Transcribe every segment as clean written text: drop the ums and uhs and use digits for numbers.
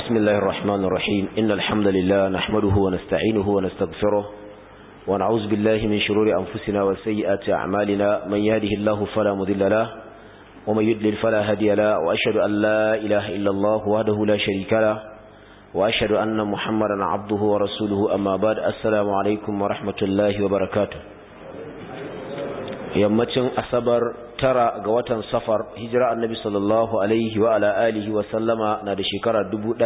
بسم الله الرحمن الرحيم إن الحمد لله نحمده ونستعينه ونستغفره ونعوذ بالله من شرور أنفسنا وسيئات أعمالنا من يهده الله فلا مضل له ومن يضلل فلا هادي له وأشهد أن لا إله إلا الله وحده لا شريك له وأشهد أن محمدا عبده ورسوله أما بعد السلام عليكم ورحمة الله وبركاته yammacin asabar tara ga watan safar hijira annabi sallallahu alaihi wa ala alihi wa sallama na da shekara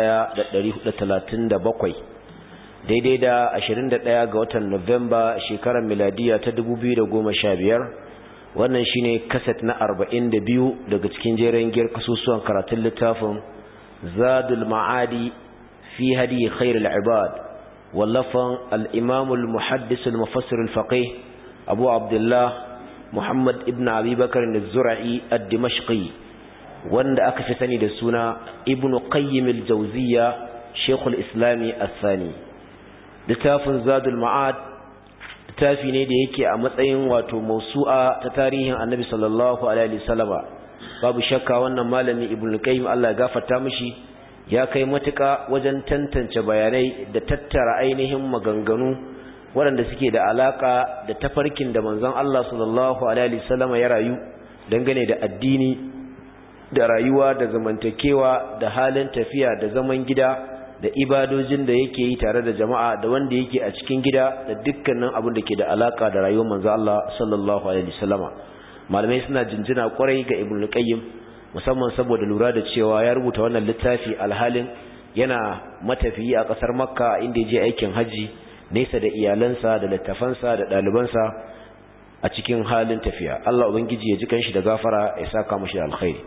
1437 daidai da 21 ga watan Nuwamba shekarar miladiya ta 2015 wannan shine kaset na 42 daga cikin jerin giyar kasusuwan karatun littafin Zadul Ma'adi fi hadi khairul ibad wallafan al-imam al-muhaddis al-mufassir al-faqih Abu Abdullah Muhammad ibn Abi Bakar al-Zura'i ad-Dimashqi wanda aka fi sani da suna Ibn Qayyim al-Jawziyya Sheikhul Islami al-Thani. Littafin Zadul Ma'ad littafi ne da yake a matsayin wato mausu'a ta tarihin Annabi sallallahu alaihi wasallama. Babu shakka wannan malami Ibn Qayyim Allah ya gafarta mishi ya kai matuƙa wajen tantance bayanai da tattara ainihin maganganu waɗanda suke da alaka da tafarkin da manzon Allah sallallahu alaihi wasallam ya rayu dangane da addini da rayuwa da zamantakewa da halin tafiya da zaman gida da ibadojin da yake yi tare da jama'a da wanda yake a cikin gida da dukkanin abin da ke da alaka da rayuwar manzon Allah sallallahu alaihi wasallam. Malamai suna jinjina kwarai ga Ibn Qayyim musamman saboda lura da cewa ya rubuta wannan littafi alhalin yana matafiyi a ƙasar Makka inda ya je aikin haji nesa da iyalansa da littafansa da ɗalibansa a cikin halin tafiya. Allah ubangiji ya ji kanshi da gafara ya saka mashi da alkhairi.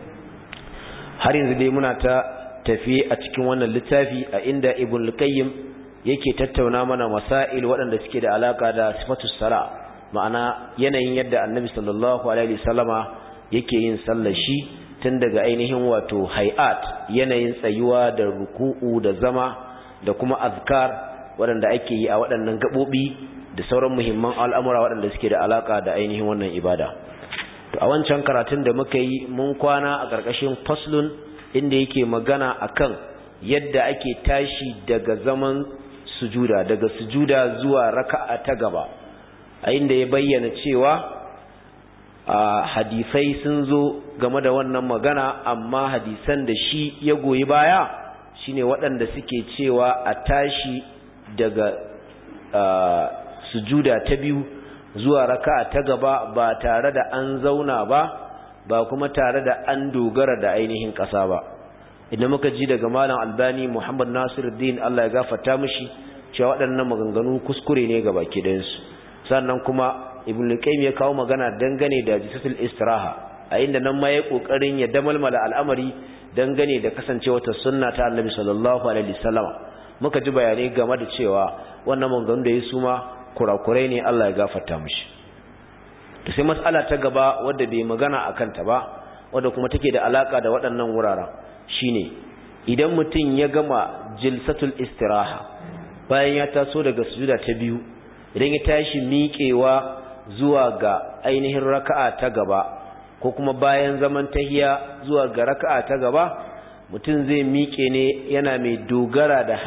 Har yanzu dai muna ta tafi a cikin wannan littafi a inda Ibn Qayyim yake tattauna mana masail waɗanda suke da alaka da sifatus sala, ma'ana yanayin yadda Annabi sallallahu alaihi wasallama yake yin sallar shi tun daga ainihin wato hay'at, yanayin tsayuwa da ruku'u da zama da kuma azkar waɗanda ake yi a waɗannan gaɓoɓi da sauran muhimman al'amura waɗanda suke da alaƙa da ainihin wannan ibada. To a wancan karatun da muka yi mun kwana a ƙarƙashin faslun inda yake magana akan yadda ake tashi daga zaman sujuda, daga sujuda zuwa raka'a ta gaba, a inda ya bayyana cewa hadisai sun zo game da wannan magana, amma hadisan da shi ya goyi baya shine waɗanda suke cewa a tashi daga sujuda ta biyu zuwa raka'a ta gaba ba tare da an zauna ba kuma tare da an dogara da ainihin ƙasa ba. Idan muka ji daga Malam Albani Muhammad Nasiruddin Allah ya gafarta mishi cewa waɗannan maganganu kuskure ne ga baki ɗayansu. Sannan kuma Ibn Qayyim ya kawo magana dangane da jisatul istiraha, a inda nan ma ya kokarin ya damalmala al'amari dangane da kasancewa ta sunna ta Annabi sallallahu alaihi wasallam. Muka ji bayanai game da cewa wannan maganganun da ya suma kurakurai ne, Allah ya gafarta mishi. To sai mas'ala ta gaba wadda bai magana akan ta ba, wadda kuma take da alaka da waɗannan wuraren, shine idan mutum ya gama jilsatul istiraha bayan ya taso daga sujuda ta biyu, idan ya tashi miƙewa zuwa ga ainihin raka'a ta gaba ko kuma bayan zaman tahiya zuwa ga raka'a ta gaba, mutum zai miƙe ne yana mai dogara da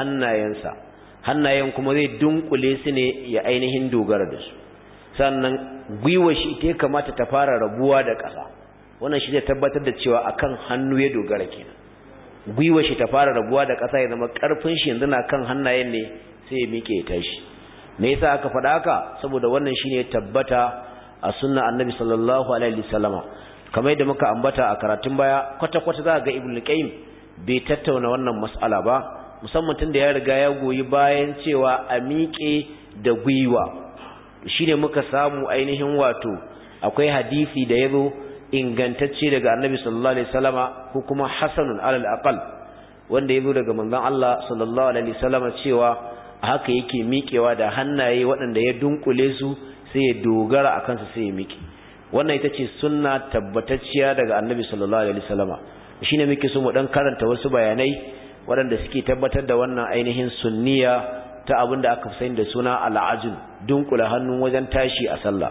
hannayen kuma zai dunkule su ne ya ainihin dogara da su. Sannan gwiwar shi ita kamata ta fara rabuwa da ƙasa, wannan shi zai tabbatar da cewa akan hannu ya dogara kenan. Gwiwar shi ta fara rabuwa da ƙasa ya zama ƙarfin shi yanzu na kan hannayen ne, sai ya miƙe ya tashi. Me yasa aka faɗa haka? Saboda wannan shine tabbata a sunna Annabi sallallahu alaihi wasallama. Kamar yadda muka ambata a karatun baya, kwata-kwata za ga Ibn Qayyim bai tattauna wannan mas'ala ba, musamman tunda ya riga ya goyi bayan cewa a miƙe da gwiwa. Shine muka samu ainihin wato akwai hadisi da yazo ingantacce daga Annabi sallallahu alaihi wasallama ko kuma hasanun alal aqal wanda yazo daga manzon Allah sallallahu alaihi wasallama cewa haka yake miƙewa da hannaye waɗanda ya dunkule su sai ya dogara akan su sai ya miƙe. Wannan ita ce sunna tabbatacciya daga Annabi sallallahu alaihi wasallama. Shine muke so mu dan karanta wasu bayanai waɗanda suke tabbatar da wannan ainihin sunniya ta abinda aka sani da suna al'ajun, dunkula hannun wajen tashi a sallah.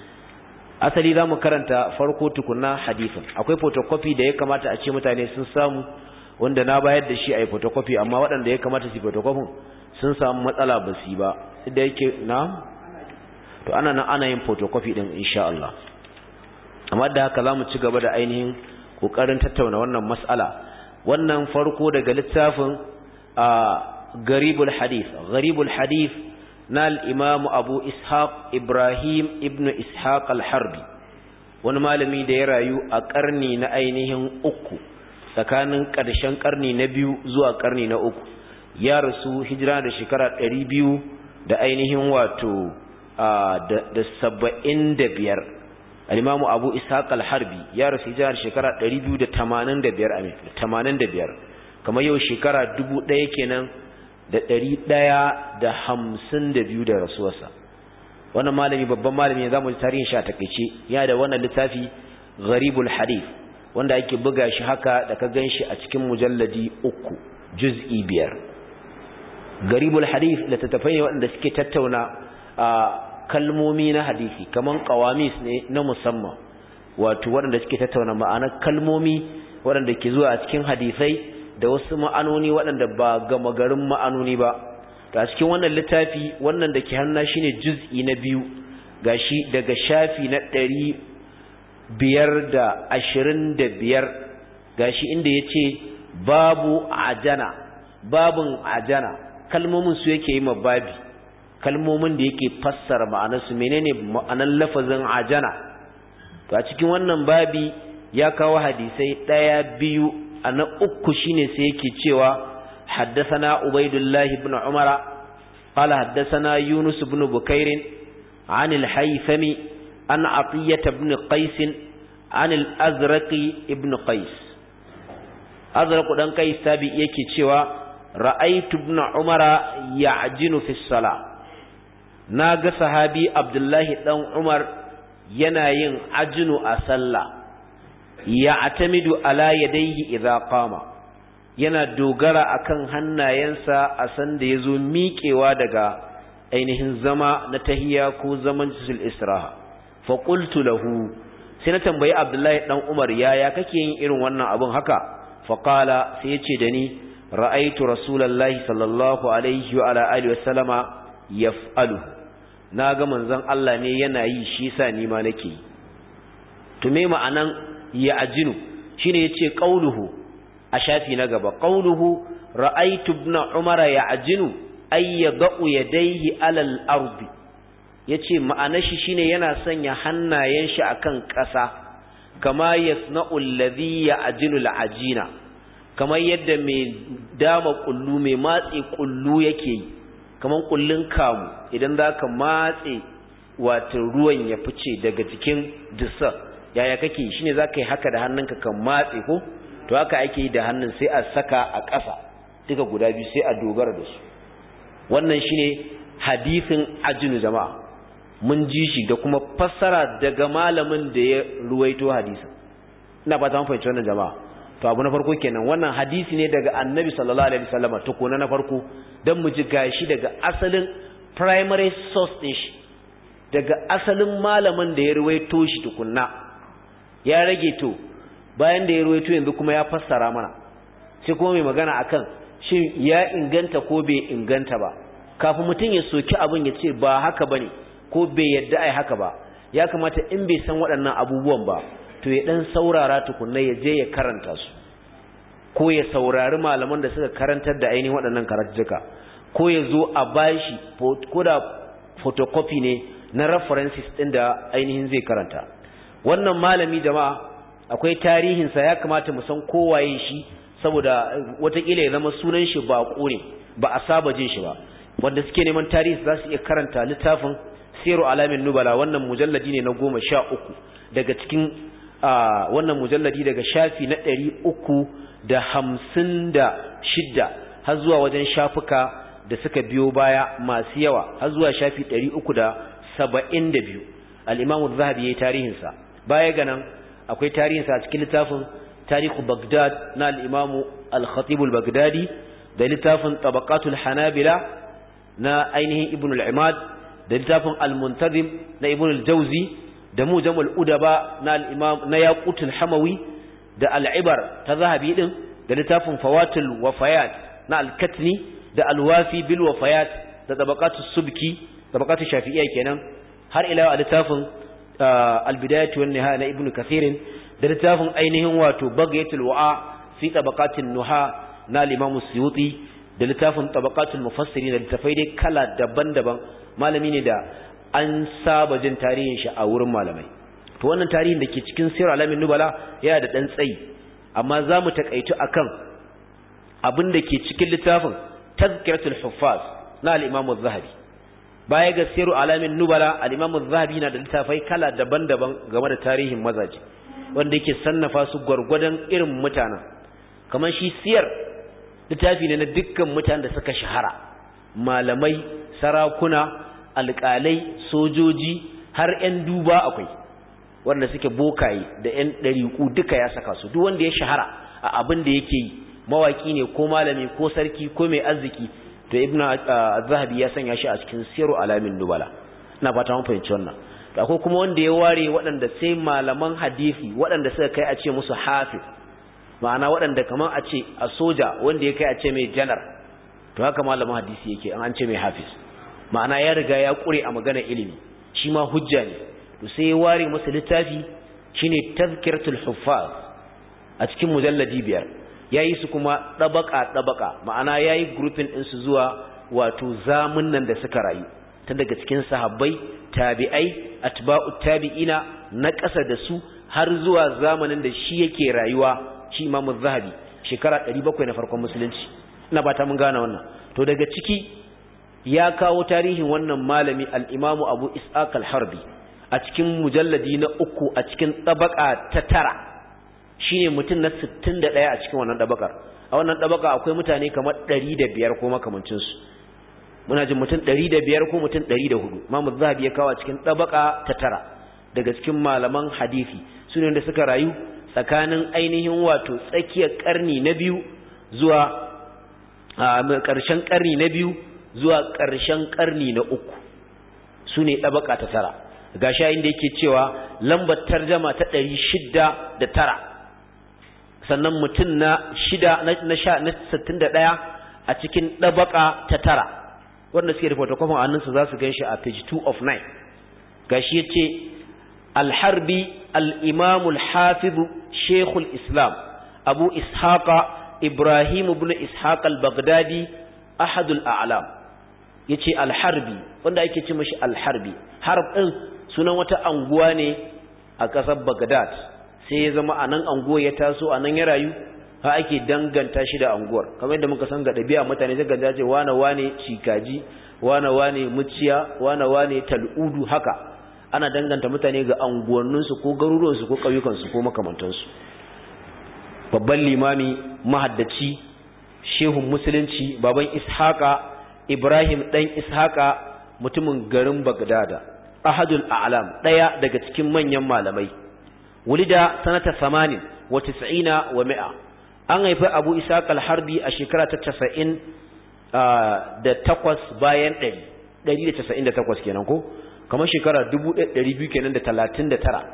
Asali zamu karanta farko tukunna hadisin. Akwai photocopy da ya kamata a ce mutane sun samu wanda na bayar da shi a photocopy amma waɗanda ya kamata su photocopy sun samu matsala ba su ba da yake na to ana yin photocopy din insha Allah amma da haka zamu ci gaba da ainihin kokarin tattauna wannan mas'ala wannan farko daga littafin garibul hadith na al-imam Abu Ishaq Ibrahim ibn Ishaq al-Harbi wani malami da ya rayu a karni na ainihin uku tsakanin ƙarshen karni na biyu zuwa karni na uku ya rasu hijira da shekara 200 da ainihin wato da 75 al-imamu Abu Ishaq al-Harbi ya rasu hijira da shekara 285 kamar yau shekara 1000 kenan da 152 da rasuwarsa wannan malami babban malami ne zamu ji tarihin shi a takeice ya da wannan littafi Gharibul Hadith wanda ake buga shi haka da ka ganshi a cikin mujalladi 3 juz'i 5 Garibul Hadith da tattafai wanda suke tattauna kalmomi na hadisi kaman qawamis ne na musamman wato wanda suke tattauna ma'anar kalmomi wanda ke zuwa a cikin hadisai da wasu ma'anoni wanda ba gama garin ma'anoni ba to a cikin wannan littafi wannan da ke hanna shine juz'i na 2 gashi daga shafi na 525 gashi inda yace babun ajana kalmomin su yake yi mababi kalmomin da yake fassara ma'anarsu menene ma'anar lafazin ajana to a cikin wannan babi ya kawo hadisai 1 2 ana uku shine sai yake cewa haddathana ubaidullah ibn umara qala haddathana yunus ibn bukair an al-haythami an atiyah ibn qais an al-azraqi ibn qais azraq dan qais tabi yake cewa ra'aytu ibn umara ya'jinu fi as-salah naga sahabi abdullahi dan umar yana yin ajinu a sallah ya'tamidu ala yadayhi idza qama yana dogara akan hannayensa a san da yazo miƙewa daga ainihin zama na tahiyya ko zaman sul istiraha fa qultu lahu sai na tambayi abdullahi dan umar yaya kake yin irin wannan abun haka fa qala sai yace da ni ra'aytu rasulullahi sallallahu alaihi wa ala alihi wasallama yaf'alu naga manzon Allah ne yana yi shi yasa ni ma nake yi to me ma'anan ya ajinu shine yace qauluhu a shafi na gaba qauluhu ra'aytu ibn umara ya ajinu ay yad'u yadayhi ala al-ard yace ma'anar shi shine yana sanya hannayen shi akan ƙasa kama yasna'u alladhi ya'jilu al-ajina kamar yadda mai dama kullu mai matse kullu yake yi kamar kullun kamu idan zaka matse wato ruwan ya fice daga cikin dusa yaya kake shine zaka yi haka da hannunka kan matse ko to haka ake yi da hannun sai a saka a ƙasa duka guda biyu sai a dogara da su wannan shine hadisin ajinu jama'a mun ji shi da kuma fassara daga malamin da ya ruwaito hadisin ina fata mun fahimci wannan jama'a to abu na farko kenan wannan hadisi ne daga annabi sallallahu alaihi wasallam tukuna na farko dan mu ji gashi daga asalin primary source din shi daga asalin malamin da ya ruwaito shi tukunna ya rage to bayan da ya ruwaito yanzu kuma ya fassara mana sai kuma mai magana akan shin ya inganta ko bai inganta ba kafin mutum ya soki abin ya ce ba haka bane ko bai yadda ai haka ba ya kamata in bai san waɗannan abubuwan ba to ya dan saurara tukunna ya je ya karanta su ko ya saurari malaman da suka karantar da ainihin waɗannan karatuka ko ya zo a bashi ko da photocopy ne na references din da ainihin zai karanta wannan malami jama'a akwai tarihinsa ya kamata mu san kowaye shi saboda watakila ya zama sunan shi ba ne ba a saba jin shi ba wanda suke neman tarihi za su iya karanta littafin Siru Alamin Nubala wannan mujalladi ne na 13 daga cikin wannan mujalladi daga shafi na 356 har zuwa wajen shafuka da suka biyo baya masu yawa har zuwa shafi 372 al-Imam Az-Zahabi yayin tarihinsa baya ga nan akwai tarihinsa a cikin littafin Tarihu Baghdad na al-Imam al-Khatib al-Baghdadi da littafin Tabaqatul Hanabila na ainihin Ibn al-Imad da littafin al-Muntazim na Ibn al-Jawzi da Mujamul Udaba na al-Imam na Yaqutul Hamawi da al-Ibar ta Zahabi din da littafin fawatul wafayat na al-katni da al-wafi bil wafayat da tabaqatus subki tabaqatus shafi'iyya kenan har ila a littafin al-bidayatu wan nihaya na ibnu kathir da littafin ainihin wato bagyatul wa'a fi tabaqatin nuha na al-imam as-suyuti da littafin tabaqatul mufassirin da littafai dai kala daban-daban malami ne da an saba jin tarihin shi a wurin malamai to wannan tarihin da ke cikin sirr alamin nubala yana da dan tsayi amma zamu takaitu akan abin da ke cikin littafin tazkiratul huffaz na al-imam az-zahabi baya ga sirr alamin nubala al-imam az-zahabi na da littafai kala daban-daban game da tarihin mazaji wanda yake sannafa su gurgurdan irin mutanen kamar shi siyar littafi ne na dukkan mutanen da suka shahara malamai sarakuna alƙalai sojoji har 'yan duba akwai wanda suke bokaye da 'yan ɗariƙu duka ya saka su duk wanda ya shahara a abin da yake yi mawaki ne ko malami ko sarki ko mai arziki to ibnu az-zahabi ya sanya shi a cikin siru alamin nubala ina fata mun fahimci wannan to akwai kuma wanda ya ware waɗanda sai malaman hadisi waɗanda suka kai a ce musu hafiz ma'ana waɗanda kamar a ce a soja wanda ya kai a ce mai janar to haka malaman hadisi yake an ce mai hafiz ma'ana ya riga ya kure a maganar ilimi shi ma hujja ne to sai ya ware masa littafi shine tazkiratul huffaz a cikin mujalladi 5 yayi su kuma dabaka ma'ana yayi grouping din su zuwa wato zamunnan da suka rayu tun daga cikin sahabbai tabi'ai atba'ut tabi'ina na ƙasa da su har zuwa zamanin da shi yake rayuwa shi Imam Az-Zahabi shekara 700 na farkon musulunci ina ba ta mun gane wannan to daga ciki ya kawo tarihin wannan malami al-Imam Abu Ishaq al-Harbi a cikin mujalladi na 3 a cikin tabaka ta 9 shine mutum na 61 a cikin wannan tabakar a wannan tabaka akwai mutane kamar 105 ko makamancin su muna jin mutum 105 ko mutum 104 Imam Az-Zahabi ya kawo a cikin tabaka ta 9 daga cikin malaman hadisi sune da suka rayu tsakanin ainihin wato tsakiyar karni na 2 zuwa ƙarshen karni na 2 zuwa ƙarshen ƙarni na 3 su ne ɗabaka ta 9 ga shayin da yake cewa lambar tarjama ta 609 sannan mutum na 61 a cikin ɗabaka ta 9 wanda suke da photocopy a hannunsu za su gan shi a page 2 of 9 ga shi ya ce alharbi al'imamul hafizu shekul islam abu ishaqa ibrahim ibn ishaq al-baghdadi ahadul a'lam yace al-harbi wanda ake ce mashi al-harbi harb din sunan wata anguwa ne a kasar Baghdad sai ya zama anan anguwa ya taso anan ya rayu ha ake danganta shi da anguwar kamar yadda muka san ga dabi'a mutane sai ganda ce wane cikaji wane muciya wane taludu haka ana danganta mutane ga anguwannin su ko garuruwan su ko kauyukan su ko makamantan su babban limami mahaddaci shehun musulunci baban ishaqa ibrahim dan ishaqa mutumin garin bagdada ahadul a'lam daya daga cikin manyan malamai wulida sanata 80 wa 90 wa 100 an haifi abu ishaq al-harbi a shekara ta 90 da 8 bayan 198 kenan ko kamar shekara 1200 kenan da 39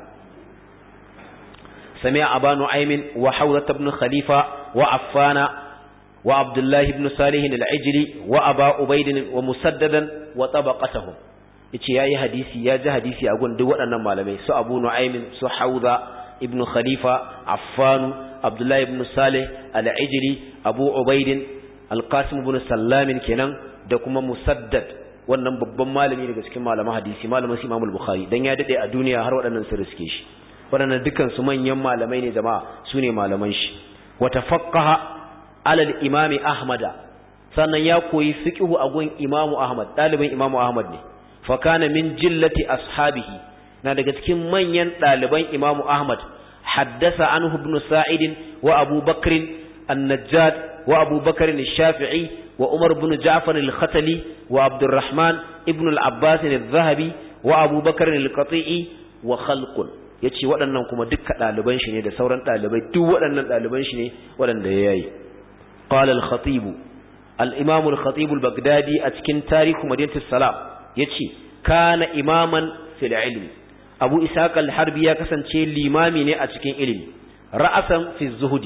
sami'a abanu aymin wa hawzat ibn khalifa wa affana وعبد الله بن صالح العجلي وأبا عبيد ومسددا وطبقتهم yace yayi hadisi ya ji hadisi a gun duk waɗannan malamai su Abu Nu'aym su Hawza ibn Khalifa Affan Abdullah ibn Salih al-Ijli Abu Ubayd al-Qasim ibn Sallam kenan da kuma Musaddad wannan babban malami daga cikin malaman hadisi malamin Imam al-Bukhari dan ya dade a duniya har waɗannan su riske shi waɗannan dukkan su manyan malamai ne jama'a sune malaman shi wa tafaqqaha alal imami ahmada sannan ya koyi fiqhu a gun imamu ahmad dalibin imamu ahmad ne fa kana min jillati ashabihi na daga cikin manyan daliban imamu ahmad haddasa anhu ibn sa'id wa abu bakr an-najjad wa abu bakr ash-shafi'i wa umar ibn ja'far al-khatali wa abdurrahman ibn al-abbas al-zahabi wa abu bakr al-qati'i wa khalqun yace waɗannan kuma dukkan daliban shi ne da sauran dalibai duk waɗannan daliban shi ne waɗanda yayi قال الخطيب الإمام الخطيب البغدادي أتكن تاريخ مدينة السلام يتشي كان إماما في العلم أبو إسحاق الحربي يكسن شيء الإمامي أتكن علم رأسا في الزهد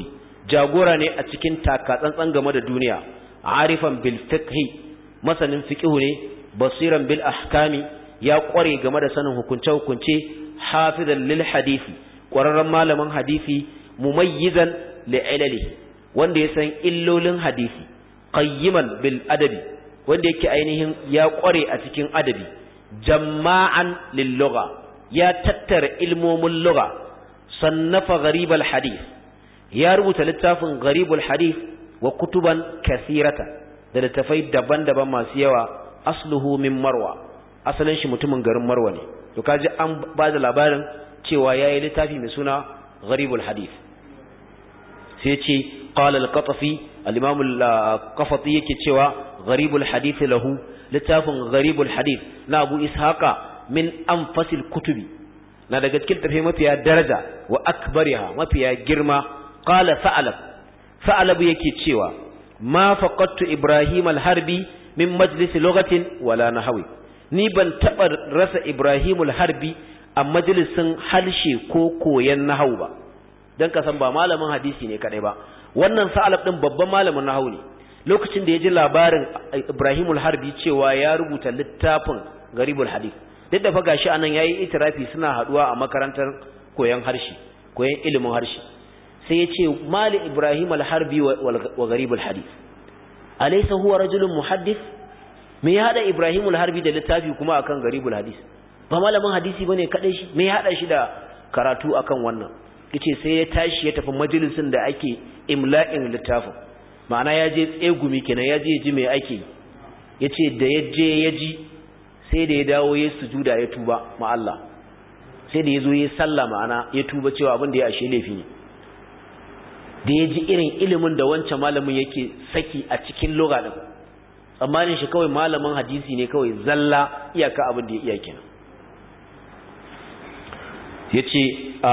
jagora ne a cikin takatsantsan game da duniya arifan bil fiqhi masanin fiqhu ne basiran bil ahkami ya kware game da sanin hukunce hafizan lil hadisi kwararren malamin hadisi mumayyizan li ilalihi wanda ya san illolin hadisi qayyiman bil adabi wanda yake ainihin ya kware a cikin adabi jama'an lil lugha ya tattara ilmomin lugha sannafa gharibal hadith ya rubuta littafin gharibul hadith wa kutuban kathiratan da littafai daban-daban masu yawa asluhu min marwa asalin shi mutumin garin marwa ne to kaji an ba da labarin cewa yayi littafi mai suna gharibul hadith sai ce qala al-qatafi al-imam al-qafati yake cewa gharibul hadith lahu littafin gharibul hadith na abu ishaqa min anfasil kutubi na daga cikin tafi mafiya daraja wa akbariha mafiya girma qala sa'alab yake cewa ma faqattu ibrahim al-harbi min majlis lughatin wala nahwi ni ban taba rasa ibrahim al-harbi a majalisin halshe ko koyan nahwu ba dan kasan ba malamin hadisi ne kadai ba wannan sa'alab din babban malamin nahwu ne lokacin da ya ji labarin ibrahim al-harbi cewa ya rubuta littafin garibul hadith duk da fa gashi anan yayi itirafi suna haduwa a makarantar koyan harshe koyan ilimin harshe sai ya ce mali ibrahim al-harbi wa garibul hadith alaysa huwa rajulun muhaddith me ya hada ibrahim al-harbi da littafi kuma akan garibul hadith ba malamin hadisi bane kadai shi me ya hada shi da karatu akan wannan yace sai ya tashi ya tafi majalisin da ake imla'in littafin ma'ana ya je tsegumi kenan ya je ji me ake yace da yaje ya ji sai da ya dawo ya sujuda ya tuba ma Allah sai da yazo ya salla ma'ana ya tuba cewa abin da ya ashe laifi ne da ya ji irin ilimin da wancan malamin yake saki a cikin lugha din tsammanin shi kawai malamin hadisi ne kawai zalla iyaka abin da ya iya kenan yace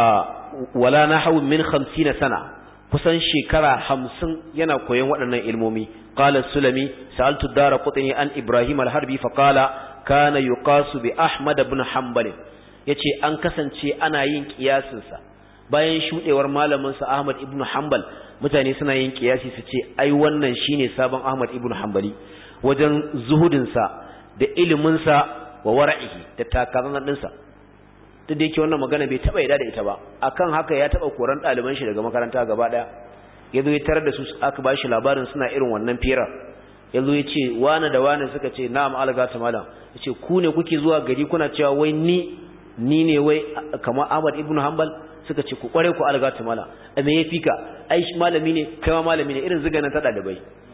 wala nahwu min 50 sana kusan shekara 50 yana koyon waɗannan ilmomi qala sulami sa'altu daraqutni an ibrahim al-harbi fa qala kana yuqasu bi ahmad ibn hanbal yace an kasance ana yin kiyasin sa bayan shudewar malamin sa ahmad ibn hanbal mutane suna yin kiyasi su ce ai wannan shine sabon ahmad ibn hanbali wajen zuhudin sa da ilimin sa wa wara'ihi da takaran din sa duk da yake wannan magana bai taba yada da ita ba akan haka ya taba koran daliban shi daga makaranta gaba daya yazo ya tarar da su aka bashi labarin suna irin wannan fira yazo ya ce wani da wani suka ce na'am algata malam yace ku ne kuke zuwa gari kuna cewa wai ni ne wai kamar Ahmad ibn Hanbal suka ce ku kware ku algata malam me yafi ka ai malami ne kai ma malami ne irin zuga nan ta dalibai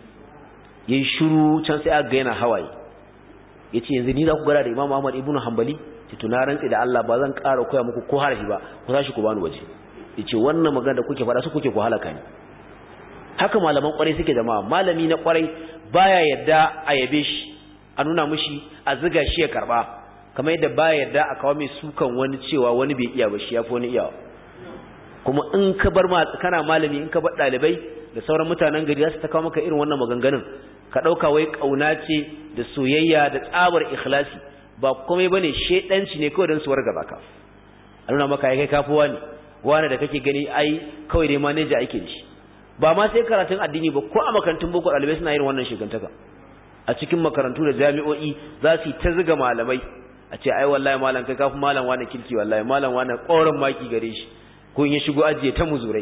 yayi shiru can sai aka ga yana hawaye yace yanzu ni za ku gara da Imam Ahmad ibn Hanbali ce to na rantsi da Allah ba zan ƙara koya muku ko harafi ba ku tashi ku bani waje yace wannan magana da kuke faɗa su kuke ku halaka ni haka malaman kwarai suke jama'a malami na kwarai baya yadda a yabe shi a nuna mishi a ziga shi ya karba kamar yadda baya yadda a kawo mai sukan wani cewa wani bai iya ba shi yafi wani iyawa kuma in ka bar kana malami in ka bar dalibai da sauran mutanen gari za su ta kawo maka irin wannan maganganun ka dauka wai kauna ce da soyayya da tsabar ikhlasi ba komai bane shedanci ne kawai dan su warga baka a nuna maka kai kafuwa ne wani da kake gani ai kawai dai manager ake da shi ba ma sai karatun addini ba ko a makarantun boko dalibai suna irin wannan shigantaka a cikin makarantu da jami'o'i za su ta zuga malamai a ce ai wallahi malam kai kafu malam wani kirki wallahi malam wani ƙoran maki gare shi ko in ya shigo ajiye ta muzurai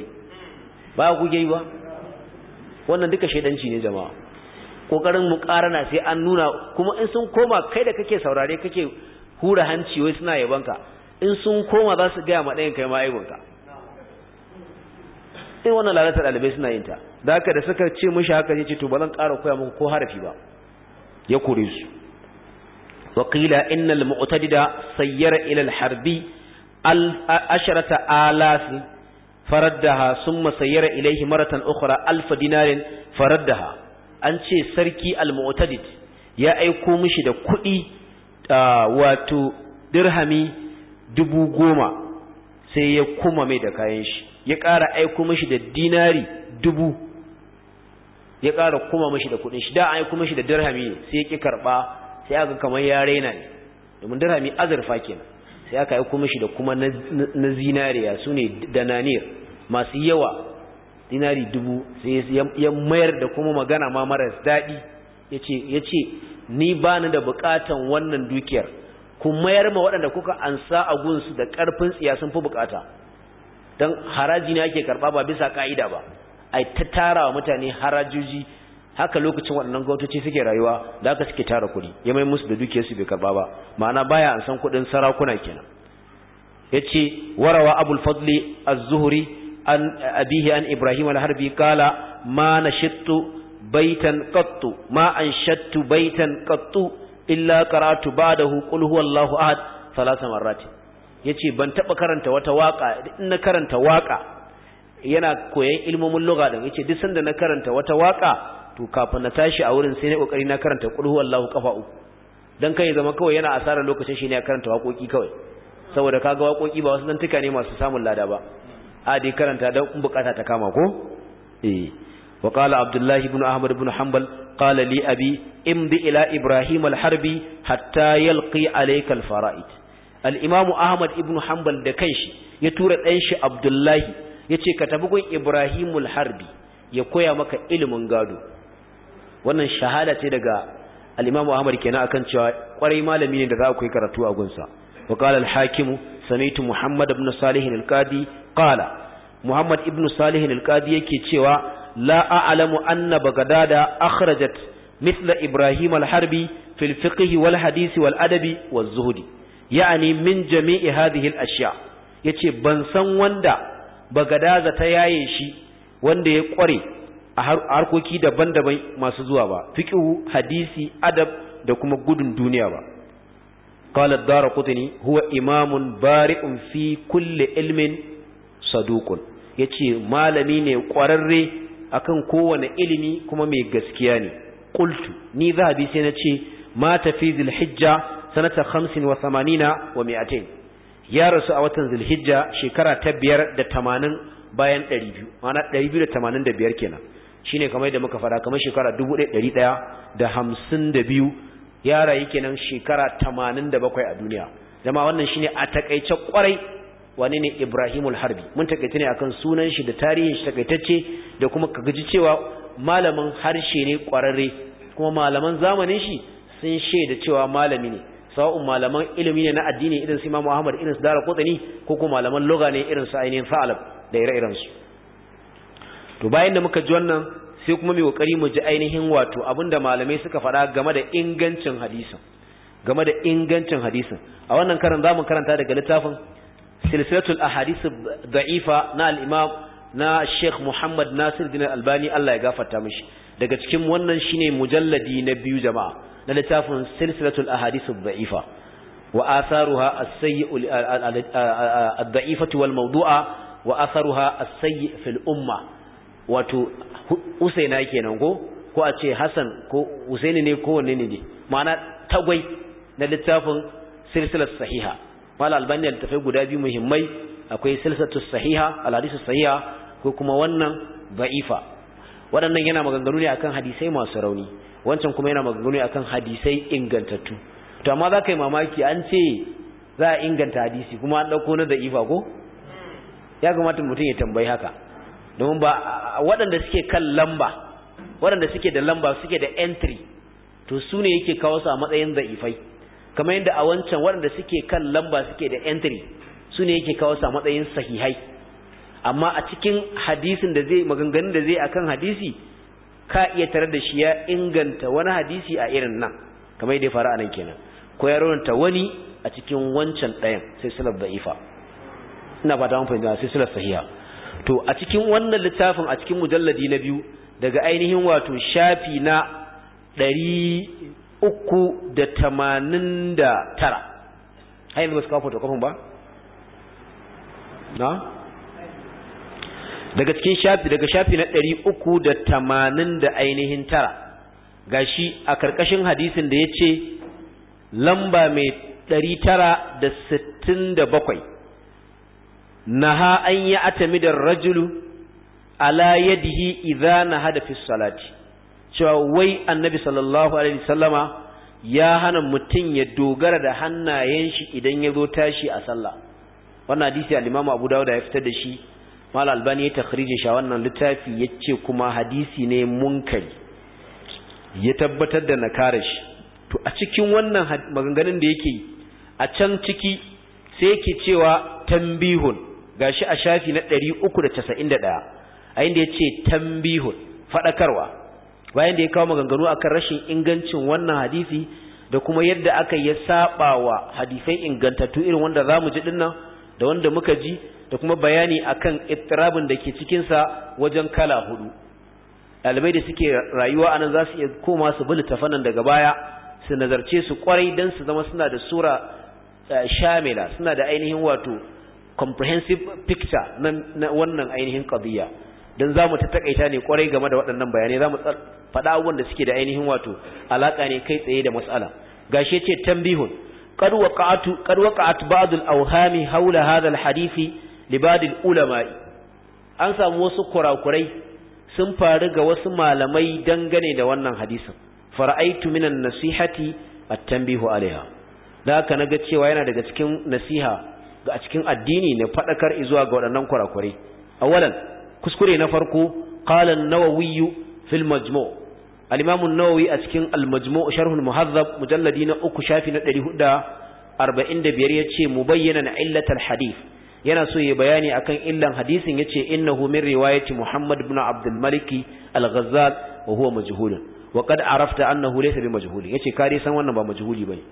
ba ku gai ba wannan duka shedanci ne jama'a kokarin mukarana sai an nuna kuma in sun koma kai da kake saurare kake hura hanci wai suna yabanka in sun koma za su ga ma ɗayan kai ma aibunka sai wannan lalata dalibai suna yin ta da haka da suka ce mishi haka yace to ba zan ƙara koya muku ko harafi ba ya kore su wa qila innal mu'tadida sayyara ila al-harbi al-asharata alaf faraddaha thumma sayyara ilayhi maratan ukhra 1000 dinarin faraddaha an ce sarki al-mu'tadid ya aiko mishi da kuɗi wato dirhami 10,000 sai ya kuma mai da kayan shi ya ƙara aiko mishi da dinari 1000 ya ƙara kuma mishi da kuɗin shi da an aiko mishi da dirhami sai ya ki karɓa sai aka kamar ya raina ne domin dirhami azurfa kenan sai aka aiko mishi da kuma na zinariya sune dananir masu yawa dinari 1000 sai ya mayar da kuma magana ma maras daɗi yace ni ba ni da bukatan wannan dukiyar ku mayar ma waɗanda kuka ansa a gunsu da ƙarfin tsiya sun fi bukata don haraji ne ake karɓa ba bisa ƙa'ida ba ai ta tara wa mutane harajoji haka lokacin waɗannan gwamnatoci suke rayuwa da haka suke tara kuɗi ya mai musu da dukiyarsu bai karɓa ba ma'ana baya an san kuɗin sarakuna kenan yace warawa abul fadli az-zuhri an abihi an ibrahim al-harbi qala ma nashittu baitan qattu ma anshattu baitan qattu illa qara'tu ba'dahu qul huwallahu ahad thalatha marrat yace ban taba karanta wata waka in na karanta waka yana koyan ilmomin lugha din yace duk sanda na karanta wata waka to kafin na tashi a wurin sai na kokari na karanta qul huwallahu kafa uku dan kai zama kawai yana asarar lokacin shi ne ya karanta waƙoƙi kawai saboda kaga waƙoƙi ba wasu zantuka ne masu samun lada ba a dai karanta dan in bukata ta kama ko wa qala abdullah ibn ahmad ibn hanbal qala li abi imdi ila ibrahim al-harbi hatta yalqi alayka al-fara'id al-imam ahmad ibn hanbal da kanshi ya tura dan shi abdullahi yace ka tafi gun ibrahim al-harbi ya koya maka ilimin gado wannan shahada ce daga al-imam ahmad kenan akan cewa kwarai malami ne da za ku yi karatu a gunsa wa qala al-hakim sami'tu muhammad ibn salih al-qadi qala muhammad ibn salih al-qadi yake cewa la a'lamu anna bagdada akhrajat mithla ibrahim al-harbi fi al-fiqh wal hadith wal adabi wal zuhd yani min jami'i hadhihi al-ashya yace ban san wanda bagdada ta yaye shi wanda ya kware a harkoki daban-daban masu zuwa ba fiqh hadisi adab da kuma gudun duniya ba qala ad-darqutni huwa imamun bari'un fi kulli ilmin saduqun yace malami ne kwararre akan kowane ilimi kuma mai gaskiya ne qultu ni zahabi sai nace mata fi zulhijja sanata 85 wa 200 ya rasu a watan zulhijja shekara ta 580 bayan 200 ma'ana 285 kenan shine kamar da muka fara kamar shekara 1152 ya rayu kenan shekara 87 a duniya jama'a wannan shine a takeice kwarai wane ne Ibrahimul Harbi mun takeice ne akan sunan shi da tarihin shi takaitacce da kuma kaji cewa malamin harshe ne kwararre kuma malaman zamanin shi sun shaida cewa malami ne sawa'un malaman ilimi ne na addini irin su Imam Ahmad irin su Daraqutni ko kuma malaman lugha ne irin su ainihin Sa'alab da ire-iren su to bayan da muka ji wannan sai kuma mu kokari mu ji ainihin wato abinda malamai suka faɗa game da ingancin hadisin a wannan karan zamu karanta daga littafin silsilatul ahadith da'ifa na al-imam na Sheikh Muhammad Nasiruddin Albani Allah ya gafarta mishi daga cikin wannan shine mujalladi na biyu jama'a na littafin silsilatul ahadith da'ifa wa atharuha as-sayyi' ad-da'ifatu wal mawdu'a wa atharuha as-sayyi' fil umma wato Usaina kenan ko a ce Hassan ko Usaini ne ko wanne ne ma'ana tagwai na littafin silsilar sahiha mala albani da tafai guda biyu muhimmai akwai silsilatus sahiha al-hadithus sahiha ko kuma wannan da'ifa waɗannan yana maganganu ne akan hadisai masu rauni wancan kuma yana maganganu ne akan hadisai ingantattu to amma za ka yi mamaki an ce za a inganta hadisi kuma an ɗauko na da'ifa ko ya kamata mutum ya tambayi haka domin ba waɗanda suke kan lamba waɗanda suke da lamba suke da entry to su ne yake kawo su a matsayin da'ifai kamar yadda a wancan waɗanda suke kan lamba suke da entry su ne yake kawo su a matsayin sahihai amma a cikin hadisin da zai maganganun da zai akan hadisi ka iya tare da shi ya inganta wani hadisi a irin nan kamar yadda ya faru a nan kenan ko ya raunta wani a cikin wancan ɗayan sai silsilar da'ifa ina fata mun fahimta sai silsilar sahiha to a cikin wannan littafin a cikin mujalladi na biyu daga ainihin wato shafi na 389 har yanzu ba su kawo fotokofin ba na daga cikin shafi na 380 da ainihin tara gashi a karkashin hadisin da yace lamba mai 967 naha an yi atamidar rajulu ala yadihi idza nahada fi salati cewa wai annabi sallallahu alaihi wasallama ya hana mutun ya dogara da hannayen shi idan ya zo tashi a sallah wannan hadisi al-Imam Abu Dawud ya fitar da shi mal albani ya takhrijin shi wannan littafi yace kuma hadisi ne munkari ya tabbatar da nakara shi to a cikin wannan maganganun da yake a can ciki sai yake cewa tambihun gashi a shafi na 391 a inda yace tambihun fadakarwa bayan da ya kawo maganganu akan rashin ingancin wannan hadisi da kuma yadda aka yi sabawa hadisai ingantattu irin wanda zamu ji dinnan da wanda muka ji da kuma bayani akan ittirabin da ke cikin sa wajen kala hudu dalibai da suke rayuwa anan za su iya koma su bi littafanan daga baya su nazarce su kwarai dan su zama suna da sura shamila suna da ainihin wato comprehensive picture na wannan ainihin qadiya dan zamu ta takaita ne kwarai game da waɗannan bayanai zamu faɗa abubuwan da suke da ainihin wato alaka ne kai tsaye da mas'ala gashi yace tambihun qad waqa'at ba'd al-awhami hawla hadha al-hadisi li ba'd al-ulama an samu wasu kurakurai sun faru ga wasu malamai dangane da wannan hadisin fara'aitu minan nasihati at-tanbihu alaiha da haka naga cewa yana daga cikin nasiha ga a cikin addini ne fadakar zuwa ga waɗannan kurakurai awalan kuskure na farko qala an-nawawi fil majmu' al-imam an-nawawi a cikin al-majmu' sharh al-muhazzab mujalladi na 3 shafi na 445 yace mubayyanan illatal hadith yana so ya bayani akan illan hadisin yace innahu min riwayati Muhammad ibn Abdul Malik al-Ghazzal wa huwa majhul wa qad arafta annahu laysa bi majhul yace kare san wannan ba majhuli bane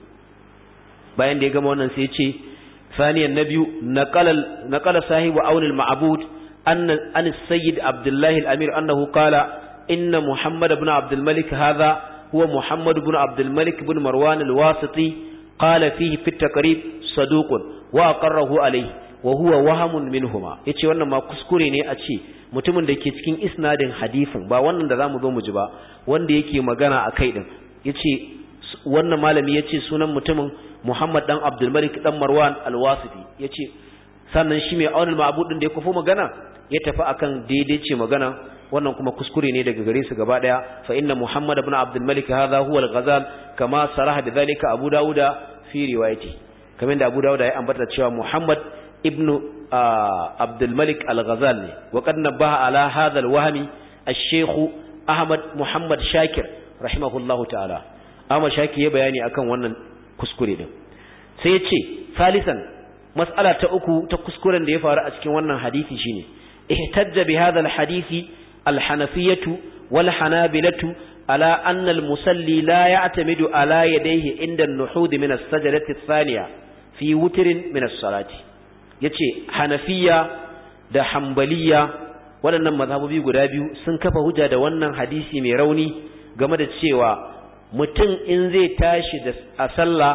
bayan da ya gama wannan sai yace thaniyan nabiyyu naqala sahibu awn al-ma'bud an as-sayyid Abdullah al-Amir annahu qala inna Muhammad ibn Abdul Malik hadha huwa Muhammad ibn Abdul Malik ibn Marwan al-Wasiti qala fihi fi at-taqrib saduqun wa aqarrahu alayhi wa huwa wahamun minhuma yace wannan ma kuskure ne a ce mutumin da ke cikin isnadin hadisin ba wannan da zamu zo mu ji ba wanda yake magana akai din yace wannan malami yace sunan mutumin Muhammad dan Abdul Malik dan Marwan al-Wasiti yace sannan shi mai aunul ma'bud din da ya kufo magana ya tafi akan daidai ce magana wannan kuma kuskure ne daga gare su gaba daya fa inna Muhammad ibn Abdul Malik hadha huwa al-Ghazal kama saraha bidhalika Abu Dawud fi riwayati kamar da Abu Dawud ya ambata cewa Muhammad ابن عبد الملك الغزالي وقد نبه على هذا الوهم الشيخ أحمد محمد شاكر رحمه الله تعالى أحمد شاكر يبياني أكن wannan kuskure din sai yace salisan mas'ala ta uku ta kuskuren da ya faru a cikin wannan hadisi shine ihtajja bi hadha alhadisi alhanafiyatu wal hanabilatu ala anna almusalli la ya'tamidu ala yadayhi inda an-nuhud min as-sajdati ath-thaniya fi wutrin min as-salati yace hanafiya da hanbaliya waɗannan mazhabobi guda biyu sun kafa hujja da wannan hadisi mai rauni game da cewa mutum in zai tashi a sallah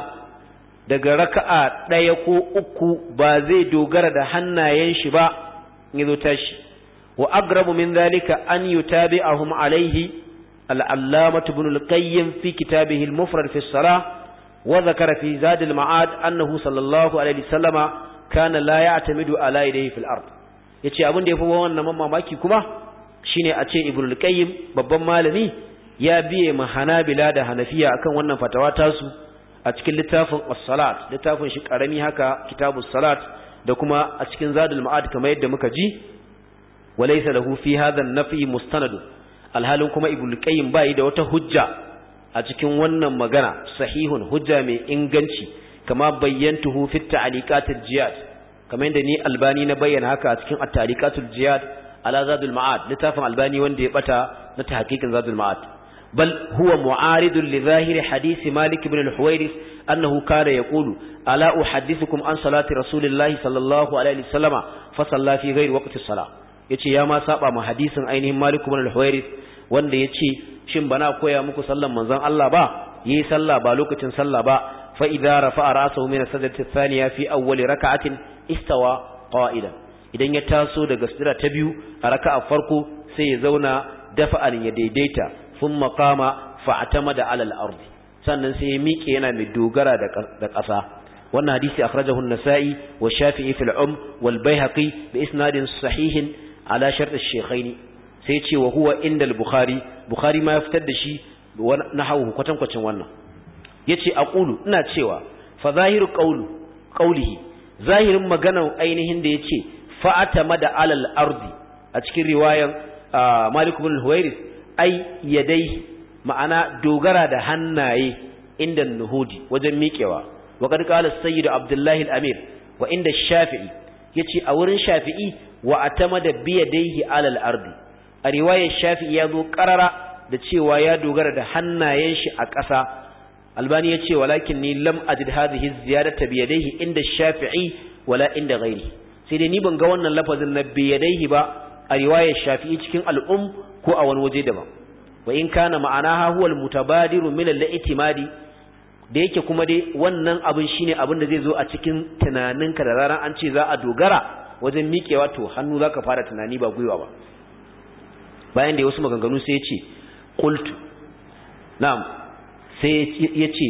daga raka'a ɗaya ko uku ba zai dogara da hannayen shi ba in yazo tashi wa agrabu min zalika an yutabi'ahum alayhi al-allamah ibn al-qayyim fi kitabihi al-mufrad fi as-salah wa dhakara fi zad al-ma'ad annahu sallallahu alayhi wasallama kana la ya'tamidu ala yadayhi fil ard yace abin da yafi wannan mamaki kuma shine a ce ibnu qayyim babban malami ya biye ma hanabila da hanafiya akan wannan fatawa tasu a cikin littafin as-salat littafin shi karami haka kitabus salat da kuma a cikin zadul ma'ad kamar yadda muka ji walaysa lahu fi hadha an-nafi mustanad alhalin kuma ibnu qayyim bai da wata hujja a cikin wannan magana sahihun hujja mai inganci kama bayyantuhu fi ta'liqatil jiyad kamar yadda ni albani na bayyana haka a cikin at-ta'liqatul jiyad ala zadul ma'ad littafin albani wanda ya bata na tahqiqin zadul ma'ad bal huwa mu'aridun li zahiri hadith malik ibn al-huwairith annahu kana yaqulu ala uhaddithukum an salati rasulillahi sallallahu alaihi wasallama fa salla fi ghairi waqti as-salah yace ya ma saba ma hadisin ainihin malik ibn al-huwairith wanda yace shin bana koya muku sallan manzon Allah ba yi sallah ba lokacin sallah ba فإذا رفع رأسه من السجدة الثانية في أول ركعة استوى قائلا idan ya taso daga sujada ta biyu a raka'a farko sai ya zauna dafa'an ya daidaita thumma qama fa'tamada 'ala al-ard sannan sai ya miƙe yana mai dogara da ƙasa wannan hadisi akhrajahu an-nasa'i wa shafi'i fil wal baihaqi bi isnadin sahihin ala shart ash-shaykhaini sai ce wa huwa inda al-bukhari ma ya fitar da shi nahawu kwatankwacin wannan yace aqulu ina cewa fa zahiru qawlihi zahirin maganar ainihin da yace fa'atamada alal ardi a cikin riwayan Malik ibn al-Huwairis ai yadai ma'ana dogara da hannaye inda nuhudi wajen miƙewa wa kad qala sayyid Abdullah al-Amir wa inda Shafi'i yace a wurin Shafi'i wa atamada bi yadayhi alal ardi a riwayar Shafi'i ya zo karara da cewa ya dogara da hannayen shi a ƙasa Albani yace walakin ni lam ajid hadhihi ziyadata bi yadayhi inda Shafi'i wala inda ghairi sai dai ni ban ga wannan lafazin na bi yadayhi ba a riwayar Shafi'i cikin al-Um ko a wani waje daban wa in kana ma'anaha huwa al-mutabadiru min al-i'timadi da yake kuma dai wannan abin shine abin da zai zo a cikin tunaninka da ranar an ce za a dogara wajen miƙewa to hannu zaka fara tunani ba gwiwa ba bayan da wasu maganganu sai ya ce qultu na'am sai ya ce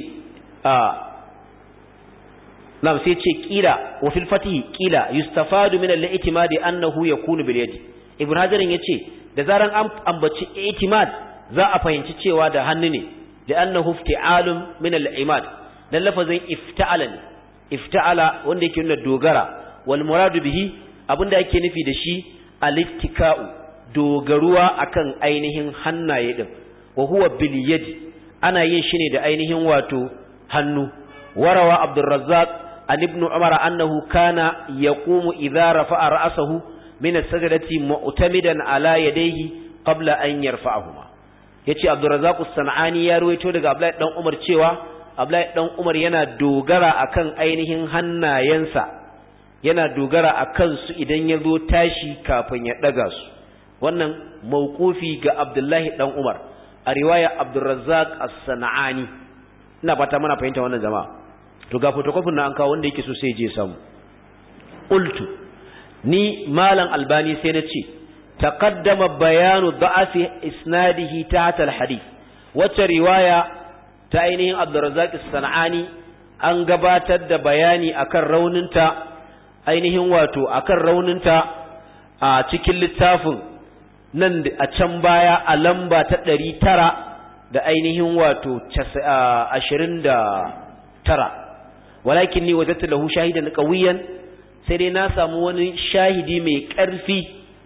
na'am sai ya ce qila wa fil fatih qila yustafadu min al-i'timadi annahu yakunu bil yadi ibn hajarin yace da zaran an ambaci i'timad za a fahimci cewa da hannu ne لأنه افتعال من العماد dan lafazin ifta'ala ne ifta'ala wanda yake nuna dogara wal muradu bihi abinda yake nufi da shi al-ittika'u dogaruwa akan ainihin hannaye din wa huwa bil yadi ana yin shi ne da ainihin wato hannu warawa Abdurrazzaq an ibn Umar annahu kana yaqumu idha rafa'a ra'sahu min as-sajdati mu'tamidan ala yadayhi qabla an yarfa'ahuma yace Abdurrazzaq as-San'ani ya ruwaito daga Abdullahi dan Umar cewa Abdullahi dan Umar yana dogara akan ainihin hannayensa yana dogara akan su idan ya zo tashi kafin ya daga su wannan mauqufi ga Abdullahi dan Umar a riwaya Abdurrazzaq as-San'ani ina fata muna fahimta wannan jama'a to ga photocopy na an kawo wanda yake so sai je samu qultu ni malam Albani sai na ce تقدم بيان ضعف إسناده تحت الحديث وترواية تأينين عبد الرزاق الصنعاني أنقباتد بياني أكر روننتا أينهم واتو أكر روننتا تكل التافن نند أتشمبايا ألمبا تدري ترى da ainihin wato 29 walakinni wajadtu lahu shahidan qawiyan sai dai na samu wani shahidi mai ƙarfi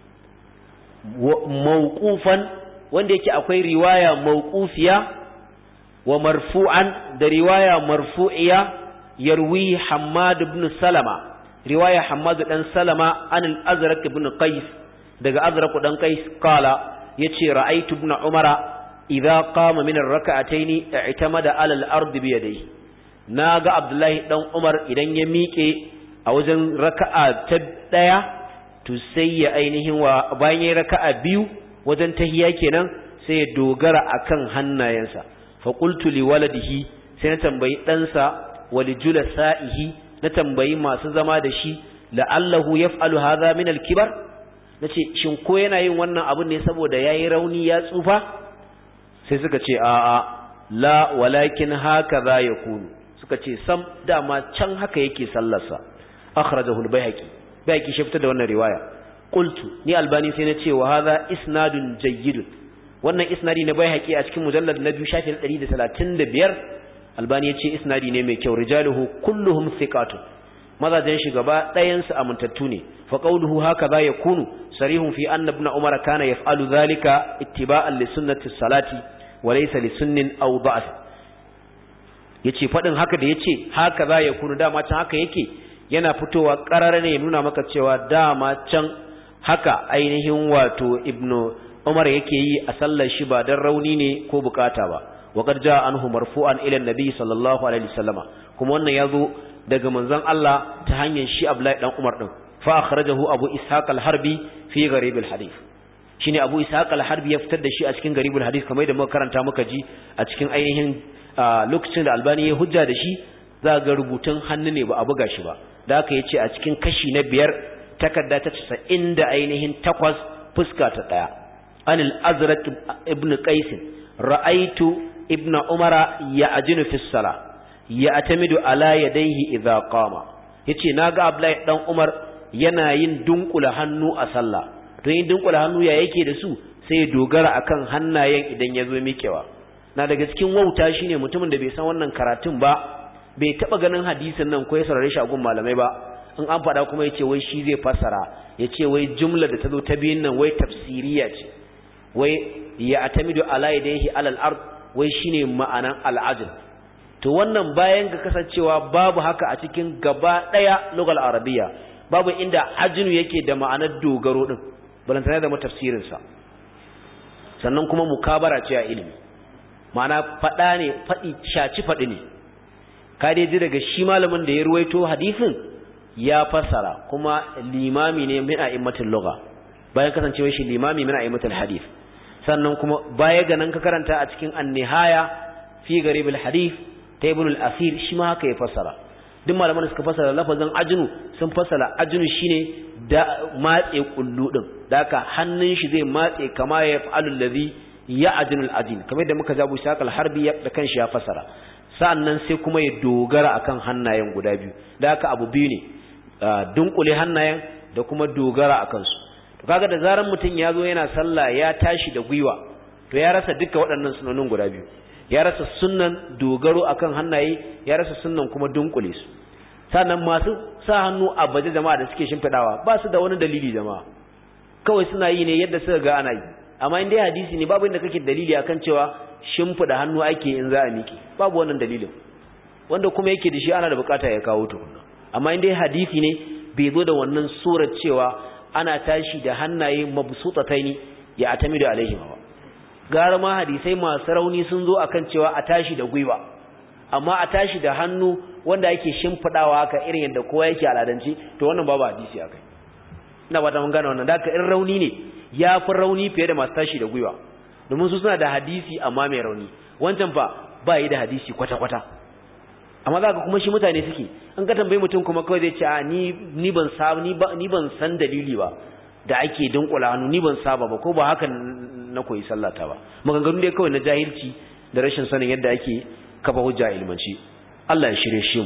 mawqufan wanda yake akwai riwaya mawqufiya wa marfu'an da riwaya marfu'iya yarwi Hammad ibn Salama riwaya Hammad dan Salama an al-Azraq ibn Qais daga Azraq dan Qais qala yace ra'aytu ibn Umara idza qama min ar-rak'atayn i'tamada 'ala al-ard bi yadayhi naga Abdullahi dan Umar idan ya miƙe a wajen raka'a ta daya to sai ya ainihin wa bayan yayin raka'a biyu wajen tahiyya kenan sai ya dogara akan hannayensa fa qultu li waladihi sai na tambayi ɗansa wali julasa'ihi na tambayi masu zama da shi la'allahu yaf'alu hadha min al-kibar nace shin ko yana yin wannan abun ne saboda yayi rauni ya tsufa sai suka ce a'a la walakin hakaza yakunu suka ce sam dama can haka yake sallarsa akhrajahu al-Baihaqi Baihaqi shi fitar da wannan riwaya qultu ni Albani sai na ce wa hadha isnadun jayyid wannan isnadi na Baihaqi a cikin mujallad na 2 shafin 135 Albani ya ce isnadi ne mai kyau rijaluhu kulluhum thiqatun mazajen shi gaba ɗayan su amintattu ne fa qawluhu hakaza yakunu sarihun fi anna ibn Umar kana yaf'alu dhalika ittiba'an li sunnati salati wa laysa li sunnin aw da'f yace fadin haka da yace hakaza yakunu dama can haka yake yana fitowa qarara ne nuna maka cewa dama can haka ainihin wato ibnu Umar yake yi a sallar shi ba dan rauni ne ko bukata ba وقد جاء عنه مرفوعا الى النبي صلى الله عليه وسلم kuma wannan yazo daga manzon Allah ta hanyar shi Abdullahi dan Umar din fa akhrajahu Abu Ishaq al-Harbi fi gharib al-hadith shine Abu Ishaq al-Harbi ya fitar da shi a cikin gharib al-hadith kamar da muka karanta muka ji a cikin ainihin lokacin da Albani ya hujja da shi za ga rubutun hannu ne ba a buga shi ba da haka yace a cikin kashi na 5 takarda ta 90 da ainihin 8 fuska ta 1 anil Azraq ibn Qais ra'aytu ibn Umara ya ajinu fi sala ya atamidu ala yadayhi idza qama yace naga Abdullahi dan Umar yana yin dunkula hannu a sallah to yin dunkula hannu ya yake da su sai ya dogara akan hannayen idan yazo miƙewa na daga cikin wauta shine mutumin da bai san wannan karatun ba bai taba ganin hadisin nan ko ya saurare shi a gun malamai ba in an faɗa kuma yace wai shi zai fassara yace wai jumla da ta zo ta biyun nan wai tafsiriya ce wai ya atamidu ala yadayhi alal ard wai shine ma'anan al'ajl to wannan bayan ga kasancewa babu haka a cikin gaba daya lugal arabiya babu inda ajnu yake da ma'anar dogaro din balantana da tafsirin sa sannan kuma mukabara ce a ilimi ma'ana fada ne fadi shaci fadi ne ka dai ji daga shi malamin da ya ruwaito hadisin ya fassara kuma limami ne min a'immatul lugha bayan kasancewa shi limami min a'immatul hadith sannan kuma baya ga nan ka karanta a cikin an-nihaya fi garib al-hadith ta ibn al-asir shi ma haka ya fassara duk malaman da suka fassara lafazin ajnu sun fassara ajnu shine da matse kullu din da haka hannun shi zai matse kama ya fa'alul ladhi ya'jinu al-ajin kamar da muka zabu shakal harbi da kanshi ya fassara sannan sai kuma ya dogara akan hannayen guda biyu da haka abu biyu ne dunkule hannayen da kuma dogara akan su to kaga da zaran mutun yazo yana sallah ya tashi da gwiwa to ya rasa duka waɗannan sunanin guda biyu ya rasa sunnan dogaro akan hannaye ya rasa sunnan kuma dunkule su sannan masu sa hannu a baje jama'a da suke shimfidawa ba su da wani dalili jama'a kawai suna yi ne yadda suka ga ana yi amma in dai hadisi ne babu inda kake dalili akan cewa shimfida hannu ake in za a miƙe babu wannan dalilin wanda kuma yake da shi ana da bukata ya kawo tukunna amma in dai hadisi ne bai zo da wannan surar cewa ana tashi da hannaye mabsutataini ya atamidu alaihim ba gara ma hadisai masu rauni sun zo akan cewa a tashi da gwiwa amma a tashi da hannu wanda yake shimfidawa haka irin yadda kowa yake aladanci to wannan babu hadisi akai ina ba ta mun gane wannan da in rauni ne yafi rauni fiye da masu tashi da gwiwa domin su suna da hadisi amma mai rauni wancan fa ba yi da hadisi kwata-kwata amma za ka kuma shi mutane suke an ka tambayi mutum kuma kawai zai ce a ni ban san dalili ba da ake dunkula hannu ni ban saba ba ko ba haka na koyi sallata ba maganganu dai kawai na jahilci da rashin sanin yadda ake kafa hujja ilmanci Allah ya shirye shi mu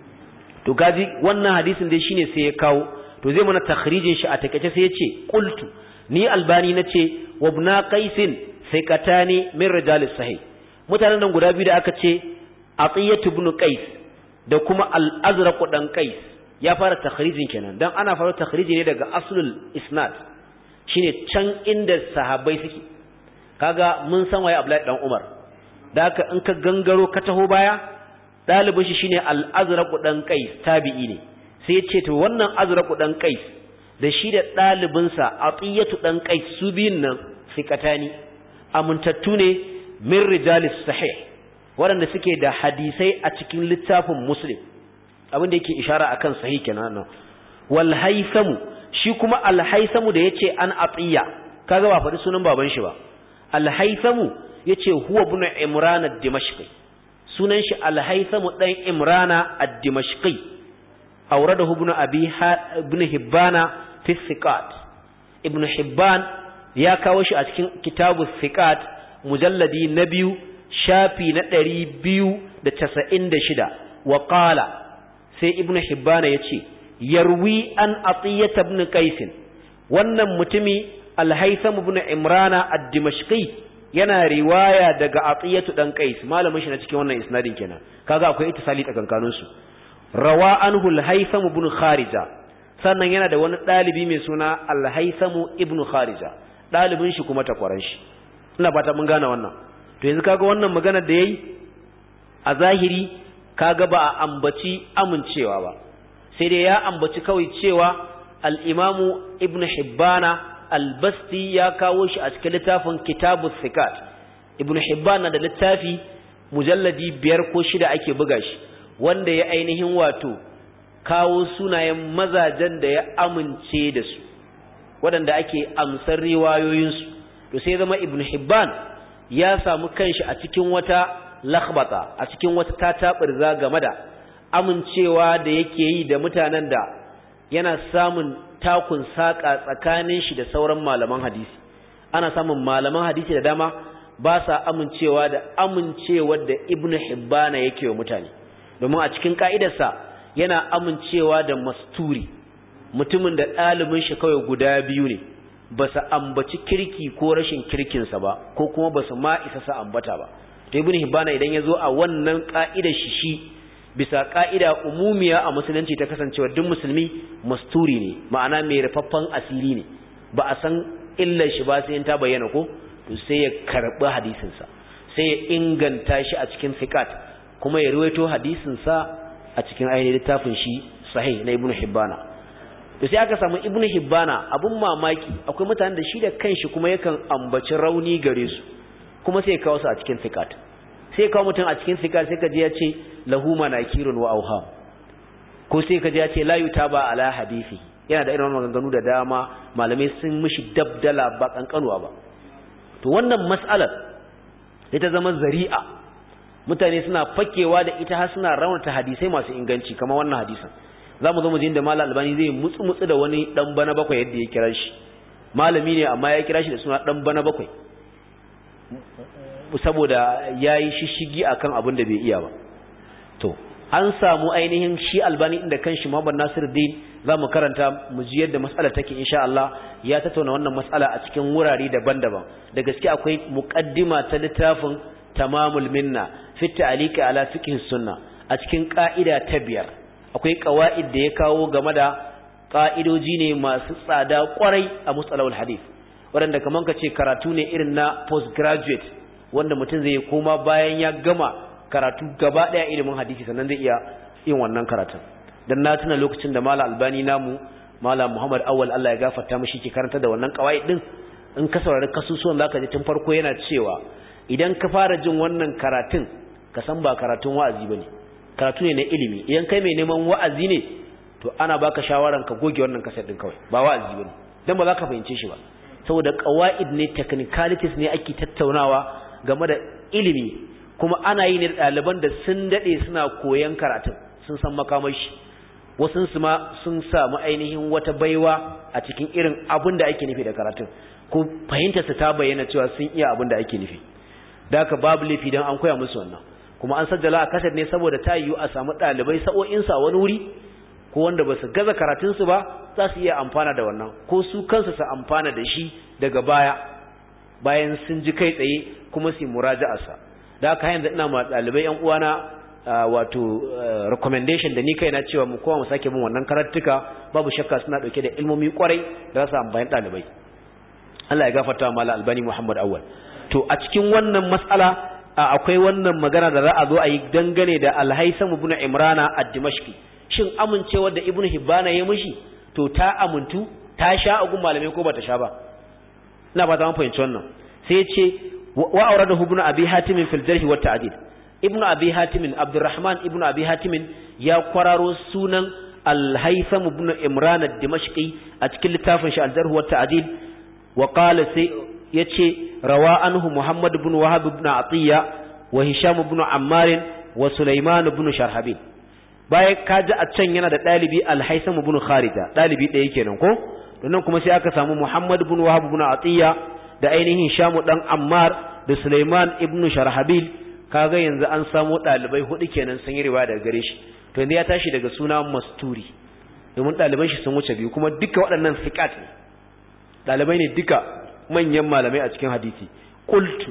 to gaji wannan hadisin dai shine sai ya kawo to zai mana takhrijin shi a takeice sai ya ce qultu ni albani nace wa ibn qais thiqatani min rijal sahih mutanen nan guda biyu da aka ce atiyatu ibn qais da kuma al-azraq dan qais ya fara takhrijin kenan dan ana fara takhriji ne daga aslul isnad shine can inda sahabbai suke kaga mun san waye Abdullahi dan Umar da haka in ka gangaro ka taho baya dalibin shi shine al-azraq dan qais tabi'i ne sai ya ce to wannan azraq dan qais da shi da dalibin sa atiyatu dan qais su biyun nan sikatani amintattu ne min rijalis sahih waɗanda suke da hadisai a cikin littafin muslim abin da yake ishara akan sahih kenan wal haytham shi kuma al haytham da yace an atiya kaga ba faɗi sunan baban shi ba al haytham yace huwa ibn imran ad-dimashqi sunan shi al haytham dan imrana ad-dimashqi awradahu ibn hibbana fi thiqat ibn hibban ya kawo shi a cikin kitabu thiqat mujalladi na 2 shafi na 296 wa qala sai ibnu hibbana yace yarwi an atiyat ibn qais wannan mutumi al-haytham ibn imrana ad-dimashqi yana riwaya daga atiyatu dan qais malamin shi na cikin wannan isnadin kenan kaga akwai ittisali tsakankanin su rawa anhu al-haytham ibn kharija sannan yana da wani dalibi mai suna al-haytham ibn kharija dalibin shi kuma takwaran shi ina fata mun gane wannan to yanzu kaga wannan magana da yayi a zahiri kaga ba a ambaci amincewa ba sai dai ya ambaci kawai cewa al-imamu ibn hibbana al-basti ya kawo shi a cikin littafin kitabus thiqat ibn hibbana da littafi mujalladi 5 ko 6 ake buga shi wanda ya ainihin wato kawo sunayen mazajen da ya amince da su waɗanda ake amsar riwayoyinsu to sai zama ibn hibban ya samu kanshi a cikin wata lakhbata a cikin wata tatabirza game da amincewa da yake yi da mutanen da yana samun takun saka tsakanin shi da sauran malaman hadisi ana samun malaman hadisi da dama ba sa amincewa da amincewar da ibnu hibbana yake wa mutane domin a cikin ka'idarsa yana amincewa da masturi mutumin da ɗalibin shi kawai guda biyu ne ba su ambaci kirki ko rashin kirkinsa ba ko kuma ba su ma isa sa ambata ba to ibnu hibbana idan ya zo a wannan ka'idar shi bisa ka'ida umumiya a musulunci ta kasancewa duk musulmi masturi ne, ma'ana mai rufaffen asiri ne, ba a san illar shi ba sai ta bayyana ko to sai ya karbi hadisin sa, sai ya inganta shi a cikin fiqat, kuma ya ruwaito hadisin sa a cikin ainihin littafin shi sahih na Ibn Hibbana. To sai aka samu Ibn Hibbana, abun mamaki akwai mutanen da shi da kanshi kuma yakan ambaci rauni gare su, kuma sai ya kawo su a cikin fiqat. Sai kawo mutum a cikin fiqat sai ka ji ya ce lahu manakirun wa auham, ko sai ka ji ya ce la yutaba ala hadisi. Yana da irin maganganu da dama, malamai sun mishi dabdala ba kankanuwa ba. To wannan mas'alar ita zama zari'a, mutane suna fakewa da ita har suna raunata hadisai masu inganci kamar wannan hadisin. Zamu zo mu ji inda Malam Albani zai mutsu da wani dan bana bakwai yadda ya kira shi. Malami ne amma ya kira shi da suna dan bana bakwai, saboda yayi shishigi akan abin da bai iya ba. To an samu ainihin shi Albani inda kanshi Muhammad Nasiruddin, zamu karanta mu ji yadda mas'ala take insha Allah. Ya tattauna wannan mas'ala a cikin wurare daban-daban. Da gaske akwai muqaddima ta littafin Tamamul Minna fi ta'liq ala fiqh sunna, a cikin ka'ida ta 5 akwai qawaid da ya kawo game da ka'idoji ne masu tsada kwarai a mustalahul hadith, wanda kaman kace karatu ne irin na postgraduate wanda mutum zai koma bayan ya gama karatu gaba daya ilimin hadisi sannan zai iya yin wannan karatun. Dan na tuna lokacin da Malam Albani namu, Malam Muhammad Awwal Allah ya gafarta mishi, ke karanta da wannan qawaid din, in ka saurari kasusuwan zaka ji tun farko yana cewa idan ka fara jin wannan karatun ka san ba karatun wa'azi bane, karatu ne na ilimi. Idan kai mai neman wa'azi ne to ana baka shawaran ka goge wannan kasar din kawai, ba wa'azi bane, dan ba za ka fahimce shi ba, saboda qawaid ne, technicalities ne ake tattaunawa game da ilimi, kuma ana yi ne da ɗaliban da sun dade suna koyan karatun, sun san makamashi, wasun su ma sun samu ainihin wata baiwa a cikin irin abin da ake nufi da karatun, ko fahimtar su ta bayyana cewa sun iya abin da ake nufi. Da haka babu laifi dan an koya musu wannan, kuma an sajjala a kasar ne saboda ta yiwu a samu ɗalibai sa'o'insa wani wuri, ko wanda ba su gaza karatunsu ba za su iya amfana da wannan, ko su kansu su amfana da shi daga baya bayan sun ji kai tsaye kuma su muraja'arsa. Da haka yanzu ina ma ɗalibai yan uwana wato recommendation da ni kaina cewa mu kowa mu sake bin wannan karattuka, babu shakka suna dauke da ilmomi kwarai da za su amfani ɗalibai. Allah ya gafarta wa Malam Albani Muhammad Awwal. To a cikin wannan mas'ala akwai wannan magana da za a zo a yi dangane da Al-Haytham ibn Imrana ad-Dimashqi. Shin amincewa da Ibn Hibbana ya mishi to ta amuntu, ta sha a gun malamai ko ba ta sha ba? Ina ba ta mun fahimci wannan. Sai ya ce wa awradahu ibn Abi Hatim fil Jarh wa Ta'dil. Ibn Abi Hatim, Abdurrahman ibn Abi Hatim ya kwararo sunan Al-Haytham ibn Imran ad-Dimashqi a cikin littafin shi Al-Jarh wa Ta'dil, wa qala sai yace rawa anhu Muhammad ibn Wahab ibn Atiyya wa Hisham ibn Ammar wa Sulaiman ibn Sharhabil. Bayan kaji a can yana da dalibi Al-Haytham ibn Kharija, dalibi ɗaya kenan ko? Don kuma sai aka samu Muhammad ibn Wahab ibn Atiyya da ainihin Hisham dan Ammar da Sulaiman ibn Sharhabil. Kaga yanzu an samu dalibai 4 kenan sun yi riwaya daga gare shi. To yanzu ya tashi daga suna Masturi, domin daliban shi sun wuce 2, kuma duka waɗannan fiqat ne, dalibai ne duka manyan malamai a cikin hadisi. Qultu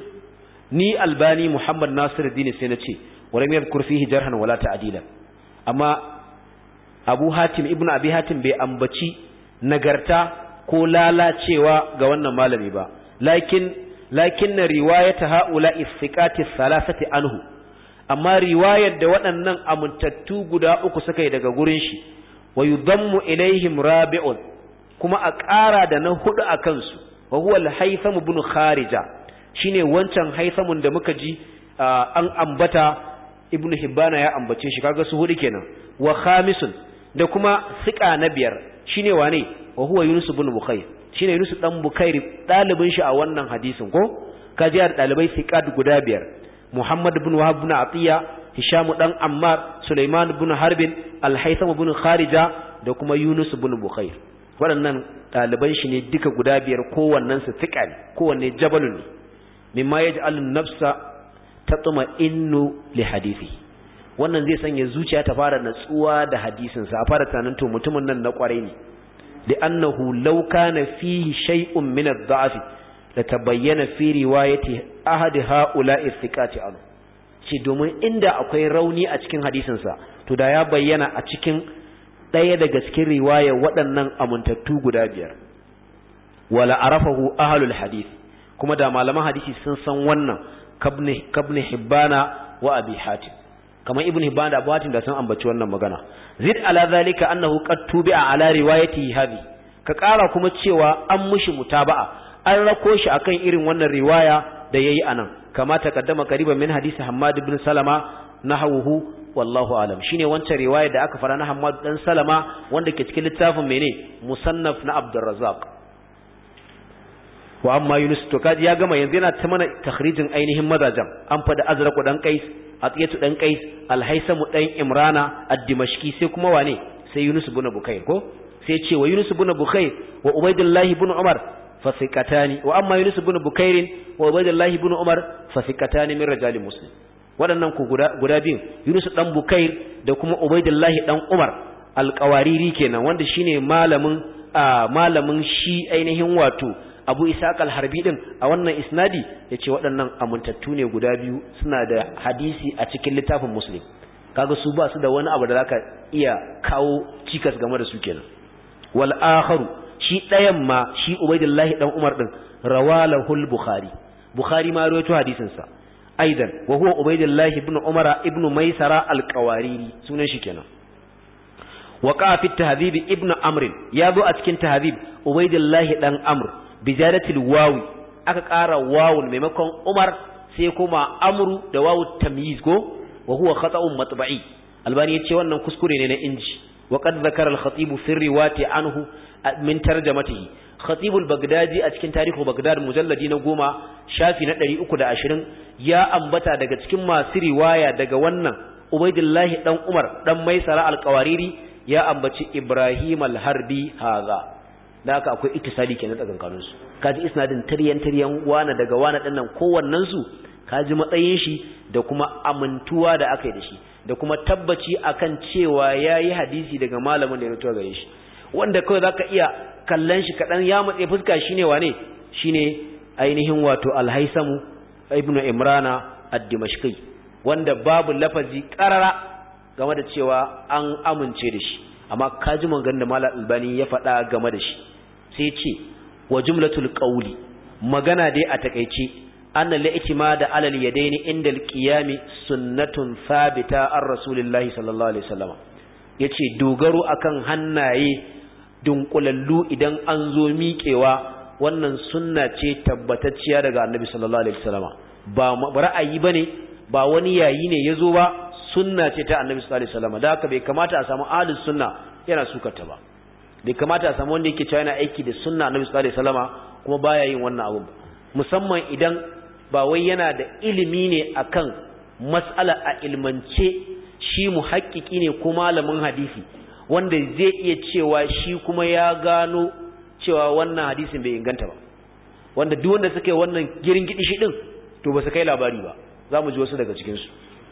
ni Albani Muhammad Nasiruddin sai na ce walam yadhkur fihi jarhan wala ta'dila, amma Abu Hatim ibn Abi Hatim bai ambaci nagarta ko lalacewa ga wannan malami ba, lakin riwayata haula'i thiqati thalathati anhu, amma riwayar da waɗannan amintattu guda 3 suka yi daga gurin shi, wa yudammu ilaihim rabi'un, kuma a ƙara da na 4 a kansu, wa huwa al-Haytham ibn Kharija, shine wancan Haythamun da muka ji an ambata Ibn Hibbana ya ambace shi, kaga su 4 kenan. Wa khamisun, da kuma thiqa na 5 shine wane, wa huwa Yunus ibn Bukhair, shine Yunus dan Bukhair, dalibin shi a wannan hadisin ko kaji da dalibai thiqat guda 5: Muhammad ibn Wahab ibn Atiyya, Hisham dan Ammar, Sulaiman ibn Harbin, Al-Haytham ibn Kharija da kuma Yunus ibn Bukhair. Waɗannan daliban shi ne duka guda 5, kowannen su thiqa ne, kowanne jabalun ne, mimma yaj'alun nafsa tatma'innu li hadisi. Wannan zai sanya zuciya ta fara natsuwa da hadisin sa, a fara tunanin to mutumin nan na kware ne, لأنه لو كان فيه شيء من الضعف لتبين في رواية أحد هؤلاء الثقات عنه. shi domin inda akwai rauni a cikin hadisin sa to da ya bayyana a cikin ɗaya daga cikin riwaya waɗannan amintattu guda biyar. Wala arafahu ahlul hadith, kuma da malaman hadisi sun san wannan kabni hibbana wa abi hatim, kamar ibn hibban da abu hatim da sun ambaci wannan magana. Zid ala zalika annahu qad tubi'a ala riwayatihi hadhi, ka ƙara kuma cewa an mushi mutaba'a, an rako shi akan irin wannan riwaya da yayi anan, kama taqaddama qariban min hadisi Hammad ibn Salama nahawuhu wallahu alam. Shine wancan riwaya da aka fara na Hammad dan Salama wanda ke cikin littafin mene Musannaf na Abdurrazzaq. Wa amma Yunus, to kaji ya gama yanzu yana ta mana takhrijin ainihin mazajan. An fada Azraq dan Qais, Atiyatu dan Qais, Al-Haysamu dan Imrana ad-Dimashqi, sai kuma wane? Sai Yunus ibn Bukayr ko? Sai ce wa Yunus ibn Bukayr wa Ubaydullah ibn Umar fasiqatani, wa amma Yunus ibn Bukayr wa Ubaydullah ibn Umar fasiqatani min rijal Muslim. Waɗannan ku guda biyun, Yunus dan Bukayr da kuma Ubaydullah dan Umar al-Qawariri kenan, wanda shine malamin shi ainihin wato Abu Ishaq al-Harbi din a wannan isnadi, yace waɗannan amintattu ne guda biyu, suna da hadisi a cikin littafin Muslim. Kaga su ba su da wani abu da zaka iya kawo cikas game da su kenan. Wal akharu, shi ɗayan ma shi Ubaydullah dan Umar din, rawalahul Bukhari, Bukhari ma rawaito hadisin sa aidan, wa huwa Ubaydullah ibn Umar ibn Maysara al-Qawariri, sunan shi kenan. Waqa fi tahdhib ibn Amr, ya zo a cikin tahdhib Ubaydullah dan Amr bijadatil wawi, aka ƙara wawun maimakon Umar sai kuma Amru da wawu tamyiz ko, wa huwa khata'un matba'i. Albani yace wannan kuskure ne na inji. Wa qad zakara al-khatib fi riwati anhu min tarjamatihi. Khatib al-Baghdadi a cikin tarihu Baghdad mujalladi na 10 shafi na 320 ya ambata daga cikin masu riwaya daga wannan Ubaydullah dan Umar dan Maisara al-Qawariri, ya ambaci Ibrahim al-Harbi haza. Da haka akwai ittisali kenan tsakankanin su. Kaji isnadin tiryan wana daga wana dinnan kowannen su, kaji matsayin shi da kuma amintuwa da aka yi da shi, da kuma tabbaci akan cewa yayi hadisi daga malamin da ya rawaito gare shi. Wanda kawai zaka iya kallon shi kadan ya matse fuska shine wane? Shine ainihin wato Al-Haysamu ibn Imrana ad-Dimashqi, wanda babu lafazi qarara game da cewa an amince da shi, amma kaji maganganun da Malam Albani ya faɗa game da shi. Sai ce wa jumlatul qawli, magana dai a takeice, anna al-i'timad ala al-yadayn inda al-qiyam sunnatun thabita ar rasulillahi sallallahu alaihi wasallam. Yace dogaro akan hannaye dunkulallu idan an zo miƙewa, wannan sunna ce tabbatacciya daga annabi sallallahu alaihi wasallam, ba ra'ayi bane, ba wani yayi ne yazo ba, sunna ce ta annabi sallallahu alaihi wasallam. Da haka bai kamata a samu ahlus sunna yana sukarta ba, bai kamata a samu wanda yake cewa yana aiki da sunna annabi sallallahu alaihi wasallama kuma baya yin wannan abu, musamman idan ba wai yana da ilimi ne akan mas'ala a ilmance, shi muhaqqiqi ne ko malamin hadisi wanda zai iya cewa shi kuma ya gano cewa wannan hadisin bai inganta ba, wanda duk wanda suka yi wannan girin gidi shi din to ba su kai labari ba. Za mu ji wasu daga cikin su.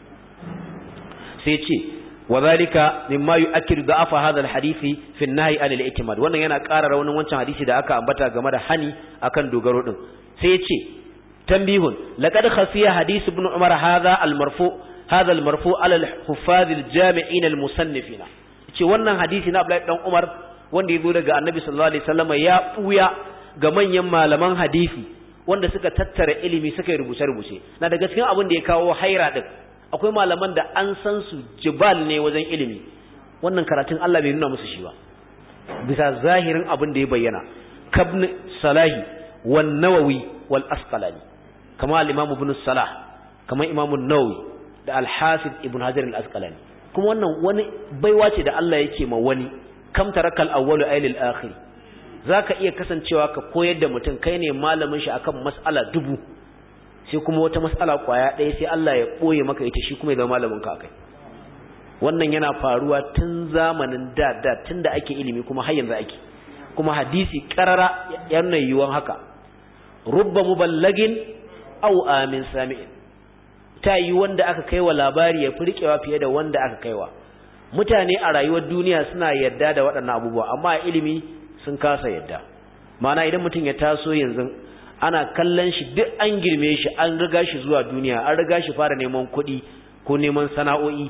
Sai ce wadhalika mimma yu'akkidu da'afa hadha al-hadisi fi an-nahy 'an al-i'timad, wannan yana ƙara raunin wancan hadisi da aka ambata game da hani akan dogaro din. Sai yace tanbihun, laqad khafiya hadith ibn Umar hadha al-marfu' 'ala al-huffaz al-jami'in al-musannifina. Yace wannan hadisi na Abdullah dan Umar wanda yazo daga Annabi sallallahu alaihi wasallam ya buya ga manyan malaman hadisi wanda suka tattara ilimi suka yi rubuce-rubuce. Na daga cikin abin da ya kawo haira din, akwai malaman da an san su jibal ne wajen ilimi, wannan karatun Allah bai nuna musu shi ba bisa zahirin abin da ya bayyana. Kabn Salahi wan Nawawi wal Asqalani, kama al-Imam Ibn Salah, kama Imam an-Nawawi da al-Hafiz Ibn Hajar al-Asqalani. Kuma wannan wani baiwa ce da Allah yake ma wani, kam tarakal awwalu aylil akhir. Zaka iya kasancewa ka koyar da mutum, kai ne malamin shi akan mas'ala 1000, sai kuma wata mas'ala kwaya ɗaya sai Allah ya ɓoye maka ita, shi kuma ya zama malamin ka kai. Wannan yana faruwa tun zamanin da tun da ake ilimi kuma har yanzu ake, kuma hadisi karara yana yiwuwan haka. Rubba muballagin aw amin sami'in, ta yi wanda aka kaiwa labari ya furkewa fiye da wanda aka kaiwa. Mutane a rayuwar duniya suna yadda da waɗannan abubuwa, amma a ilimi sun kasa yadda. Ma'ana idan mutum ya taso yanzu ana kallon shi duk an girme shi, an riga shi zuwa duniya, an riga shi fara neman kuɗi ko neman sana'o'i,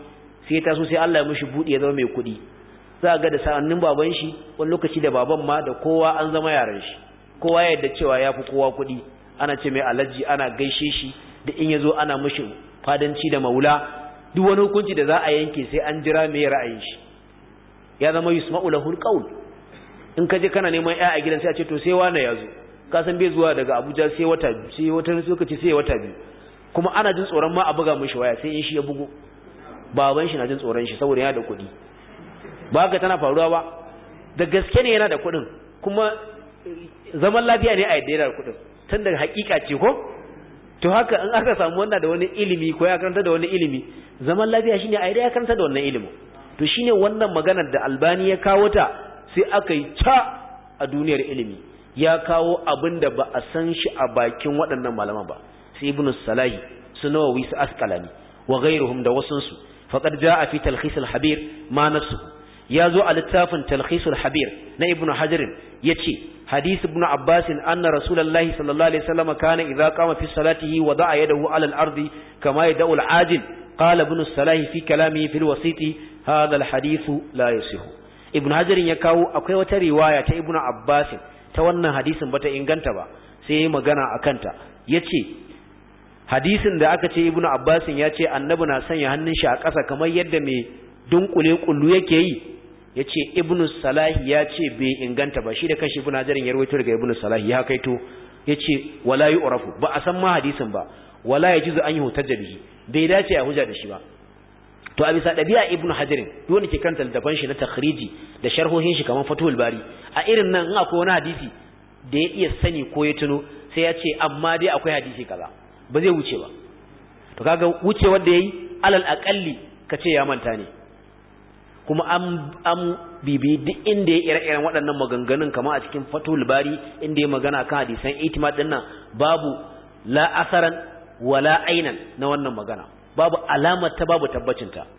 sai ta so sai Allah ya mishi budi ya zama mai kuɗi za ga da sa'annin baban shi wani lokaci da baban ma da kowa an zama yaran shi kowa ya yadda cewa yafi kowa kuɗi ana ce mai alaji ana gaishe shi da in yazo ana mishi fadanci da maula duk wani hukunci da za a yanke sai an jira mai ra'ayin shi ya zama yusma'u lahul qaul in ka je kana neman ƴa a gidan sai a ce to sai wani yazo ka san bai zuwa daga Abuja sai wata lokaci sai wata biyu kuma ana jin tsoron ma a buga mishi waya sai in shi ya bugo baban shi na jin tsoron shi saboda yana da kuɗi ba ga tana faruwa ba da gaske ne yana da kuɗin kuma zaman lafiya ne a yadda yana da kuɗin tun daga hakika ce ko to haka in aka samu wannan da wani ilimi ko ya karanta da wani ilimi zaman lafiya shine a yadda ya karanta da wannan ilimi to shine wannan maganar da Albani ya kawo ta sai aka yi ta a duniyar ilimi ya kawo abin da ba a san shi a bakin waɗannan malaman ba sai Ibn Salahi su Nawawi su Asqalani wa ghayruhum da wasunsu faqad jaa fi talkhis al-habir ma nafsuhu yazo a littafin talkhis al-habir na Ibn Hajar yace hadith Ibn Abbas anna Rasulullahi sallallahu alaihi wasallam kana idza qama fi salatihi wada'a yadahu ala al-ardi kama yad'u al-ajil qala Ibn Salahi fi kalamihi fi al-wasiti hadha al-hadith la yasih Ibn Hajar ya kawo akwai wata riwaya ta Ibn Abbas ta wannan hadisin bata inganta ba sai yayi magana akan ta yace hadisin da aka ce Ibn Abbas ya ce annabi na sanya hannun shi a ƙasa kamar yadda mai dunkule kullu yake yi yace Ibn Salah ya ce bai inganta ba shi da kanshi Ibn Hajar ya rawaito daga Ibn Salah ya kaito yace wala yu'rafu ba a san ma hadisin ba wala yajuzu an yuhtajja bihi bai dace a hujja da shi ba to a bisa dabi'a Ibn Hajar duk wanda ke kanta littafin shi na takhriji da sharhohin shi kamar Fathul Bari a irin nan in akwai wani hadisi da ya iya sani ko ya tuno sai ya ce amma dai akwai hadisi kaza ba zai wuce ba to kaga wuce wanda yayi alal aqalli kace ya manta ne kuma an bibi duk inda ya ire-iren waɗannan maganganun kamar a cikin Fathul Bari inda ya magana kan hadisan itimad din nan babu la asaran wala ainan na wannan magana babu alamar ta babu tabbacin ta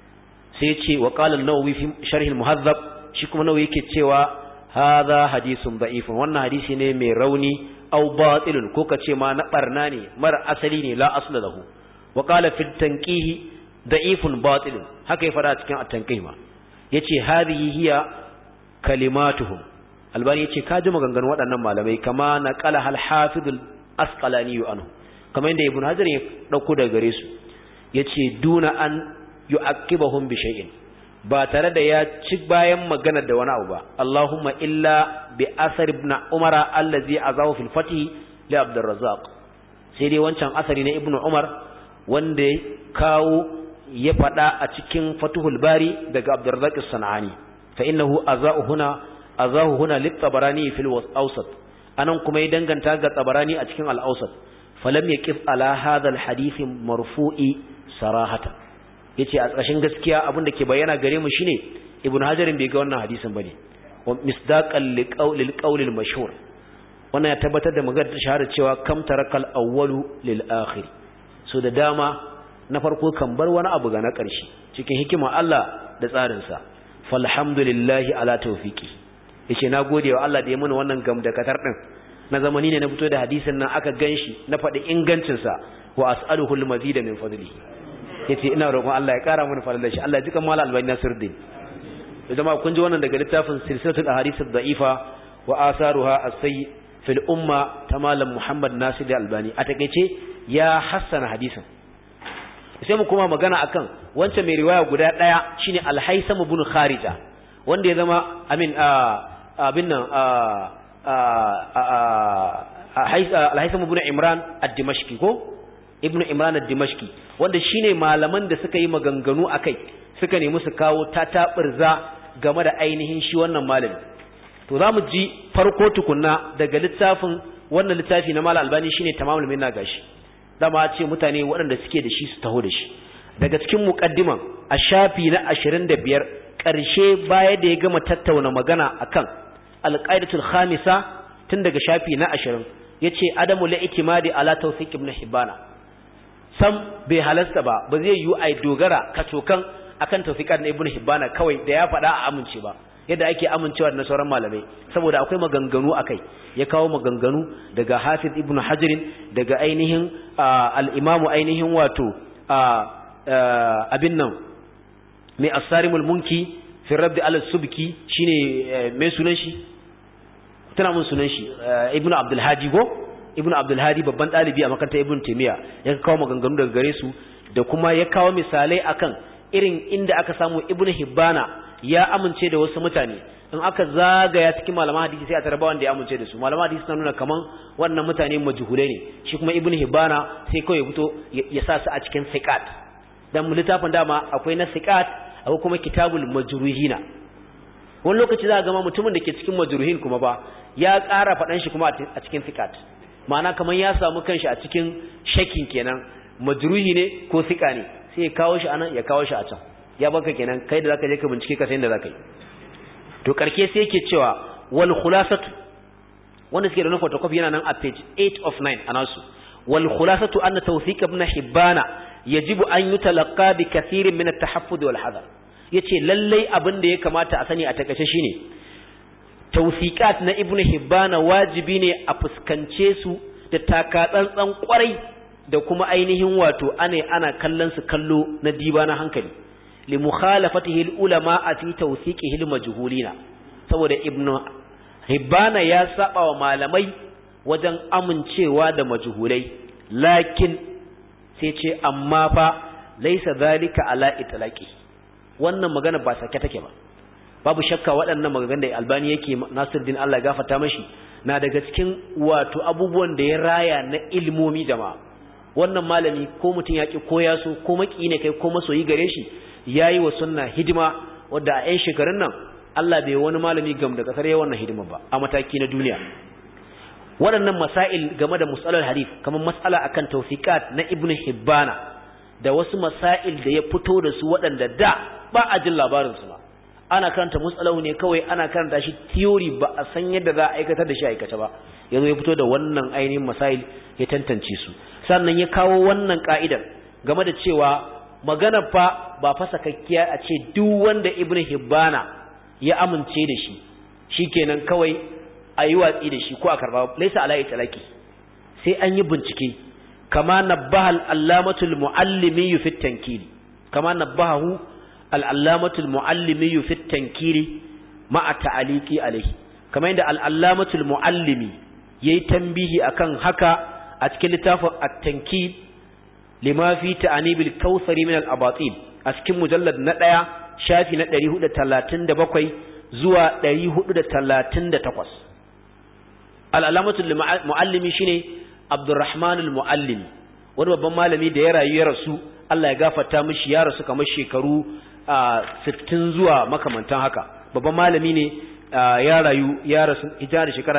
sai ya ce wa qala an-Nawawi fi sharh al-Muhadhab shi kuma Nawawi yake cewa hadha hadithun da'ifun wannan hadisi ne mai rauni aw batilun ko kace ma na barna ne mara asali ne la asla lahu wa qala fi tanqih da'ifun batilun haka ya fara cikin at-tanqih ma yace hadhihi hiya kalimatuhum Albani yace kaji maganganun waɗannan malamai kama naqala al-hafiz al-Asqalani anhu kamar inda Ibn Hajar ya dauko daga gare su yace duna an yu'aqibahum bi shay'in ba tare da ya ci bayan magana da wani abu ba Allahumma illa bi asar ibn Umar allazi azahu fil fatih li Abdurrazzaq sai dai wancan asari na Ibn Umar wanda ya kawo ya fada a cikin Fathul Bari daga Abdurrazzaq as-Sanani fa innahu azahu huna lit Tabarani fil awsat anan kuma ya danganta ga Tabarani a cikin al-awsat falam yaqif ala hadha al-hadith marfu'i sarahatan yace a ƙarshen gaskiya abin da ke bayyana gare mu shine Ibn Hajar bai ga wannan hadisin bane wa misdaqan liqawlil qawlil mashhur wannan ya tabbatar da magana ta shahara cewa kam tarakal awwalu lil akhir so da dama na farko kan bar wani abu ga na ƙarshe cikin hikima Allah da tsarin sa falhamdulillahi ala tawfiqi yace nagode wa Allah da ya mana wannan gamdakatar din na zamani ne na fito da hadisin nan aka ganshi na faɗi ingancin sa wa as'aluhu al-mazida min fadlihi yace ina roƙon Allah ya ƙara mana falalar shi Allah ya jika mala Albani Nasiruddin jama'a kun ji wannan daga littafin silsilatul ahadith ad-da'ifa wa asaruha as-sayy fil umma ta malam Muhammad Nasir Albani a takeice ya hassana hadisin sai mu kuma magana akan wancan mai riwaya guda daya shine Al-Haisam ibn Kharija wanda ya zama abin nan Al-Haisam ibn Imran ad-Dimashqi ko Ibn Imran ad-Dimashqi wanda shine malaman da suka yi maganganu akai suka nemi su kawo tatabirza game da ainihin shi wannan malami to zamu ji farko tukunna daga littafin wannan littafi na Malam Albani shine Tamamul Minna gashi dama ce mutane waɗanda suke da shi su taho da shi daga cikin muqaddiman a shafi na 25 ƙarshe baya da ya gama tattauna magana akan al-qaidatul khamisa tun daga shafi na 20 yace adamu la-i'timadi ala tawfiq ibn Hibbana sam bai halasta ba zai yi ai dogara kacokan akan tawfiqat na ibn Hibbana kawai da ya faɗa a amince ba yadda ake amincewa da sauran malamai saboda akwai maganganu akai ya kawo maganganu daga Hafiz ibn Hajar daga ainihin al-Imam ainihin wato abin nan mai as-sarimul munki fi radd al-subki shine mai sunan shi tana mun sunan shi ibnu abdul hadi ibnu abdul hadi babban dalibi a makarantar ibnu taymiya ya kawo maganganu daga gare su da kuma ya kawo misalai akan irin inda aka samu ibnu hibbana ya amince da wasu mutane in aka zagaya cikin malaman hadisi sai a tarba wanda ya amince da su malaman hadisi suna nuna kaman wannan mutane majhulai ne shi kuma ibnu hibbana sai kawai ya fito ya sa su a cikin siqat dan littafin dama akwai na siqat akwai kuma kitabul majruhina wani lokaci za a gama mutumin da ke cikin majruhin kuma ba ya ƙara faɗan shi kuma a cikin siqat ma'ana kaman ya samu kanshi a cikin shakin kenan majruhi ne ko siqa ne sai ya kawo shi anan ya kawo shi a can ya baka kenan kai da zaka je ka bincike ka san da zaka yi to karke sai yake cewa wal khulasatu wanda suke da na photocopy yana nan a page 8 of 9 anasu wal khulasatu anna tawfiq ibn hibbana yajibu an yutalaqqa bi kathirin min at-tahaffuz wal hadar yace lalle abin da ya kamata a sani a takaice shine tawfiqat na ibn hibbana wajibi ne a fuskance su da taka tsantsan kwarai da kuma ainihin wato ana kallon su kallo na diba na hankali li mukhalafatihi al-ulama fi tawthiqihi al-majhulina saboda ibnu hibbana ya saba wa malamai wajen amincewa da majhulai lakin sai ce amma fa laysa zalika ala itlaqi wannan magana ba sake take ba babu shakka waɗannan maganganun da Albani yake Nasiruddin Allah ya gafarta mashi na daga cikin wato abubuwan da ya raya na ilmomi jama'a wannan malami ko mutum yaki ko yaso ko maki ne kai ko masoyi gare shi yayi wa sunna hidima wanda a 'yan shekarun nan Allah bai wani malami gam da kasar yayin wannan hidima ba a mataki na duniya waɗannan masail game da musalar hadith kamar mas'ala akan tawfiqat na Ibn Hibbana da wasu masail da ya fito da su waɗanda da ba a jin labarin su ba ana karanta musalahu ne kawai ana karanta shi theory ba a san yadda za a aikatar da shi aikace ba yazo ya fito da wannan ainihin masail ya tantance su sannan ya kawo wannan ka'idar game da cewa magana fa ba fasakakkiya a ce duk wanda Ibn Hibbana ya amince da shi shikenan kawai ayi watsi da shi ko a karba laysa ala itlaqi sai an yi bincike kama nabbaha al-allamatul muallimi fi at-tankil kama nabbahu al-allamatul muallimi fi at-tankil ma'a ta'liqi alayhi kama inda al-allamatul muallimi yayi tambihi akan haka a cikin littafin at-tankil lima fi ta'anibil kautsari min al-abatil a cikin mujallad na 1 shafi na 437 zuwa 438 al-alamatul muallimi shine Abdurrahman al-Muallimi wani babban malami da ya rayu ya rasu Allah ya gafarta mishi ya rasu kamar shekaru 60 zuwa makamantan haka babban malami ne ya rayu ya rasu hijira shekara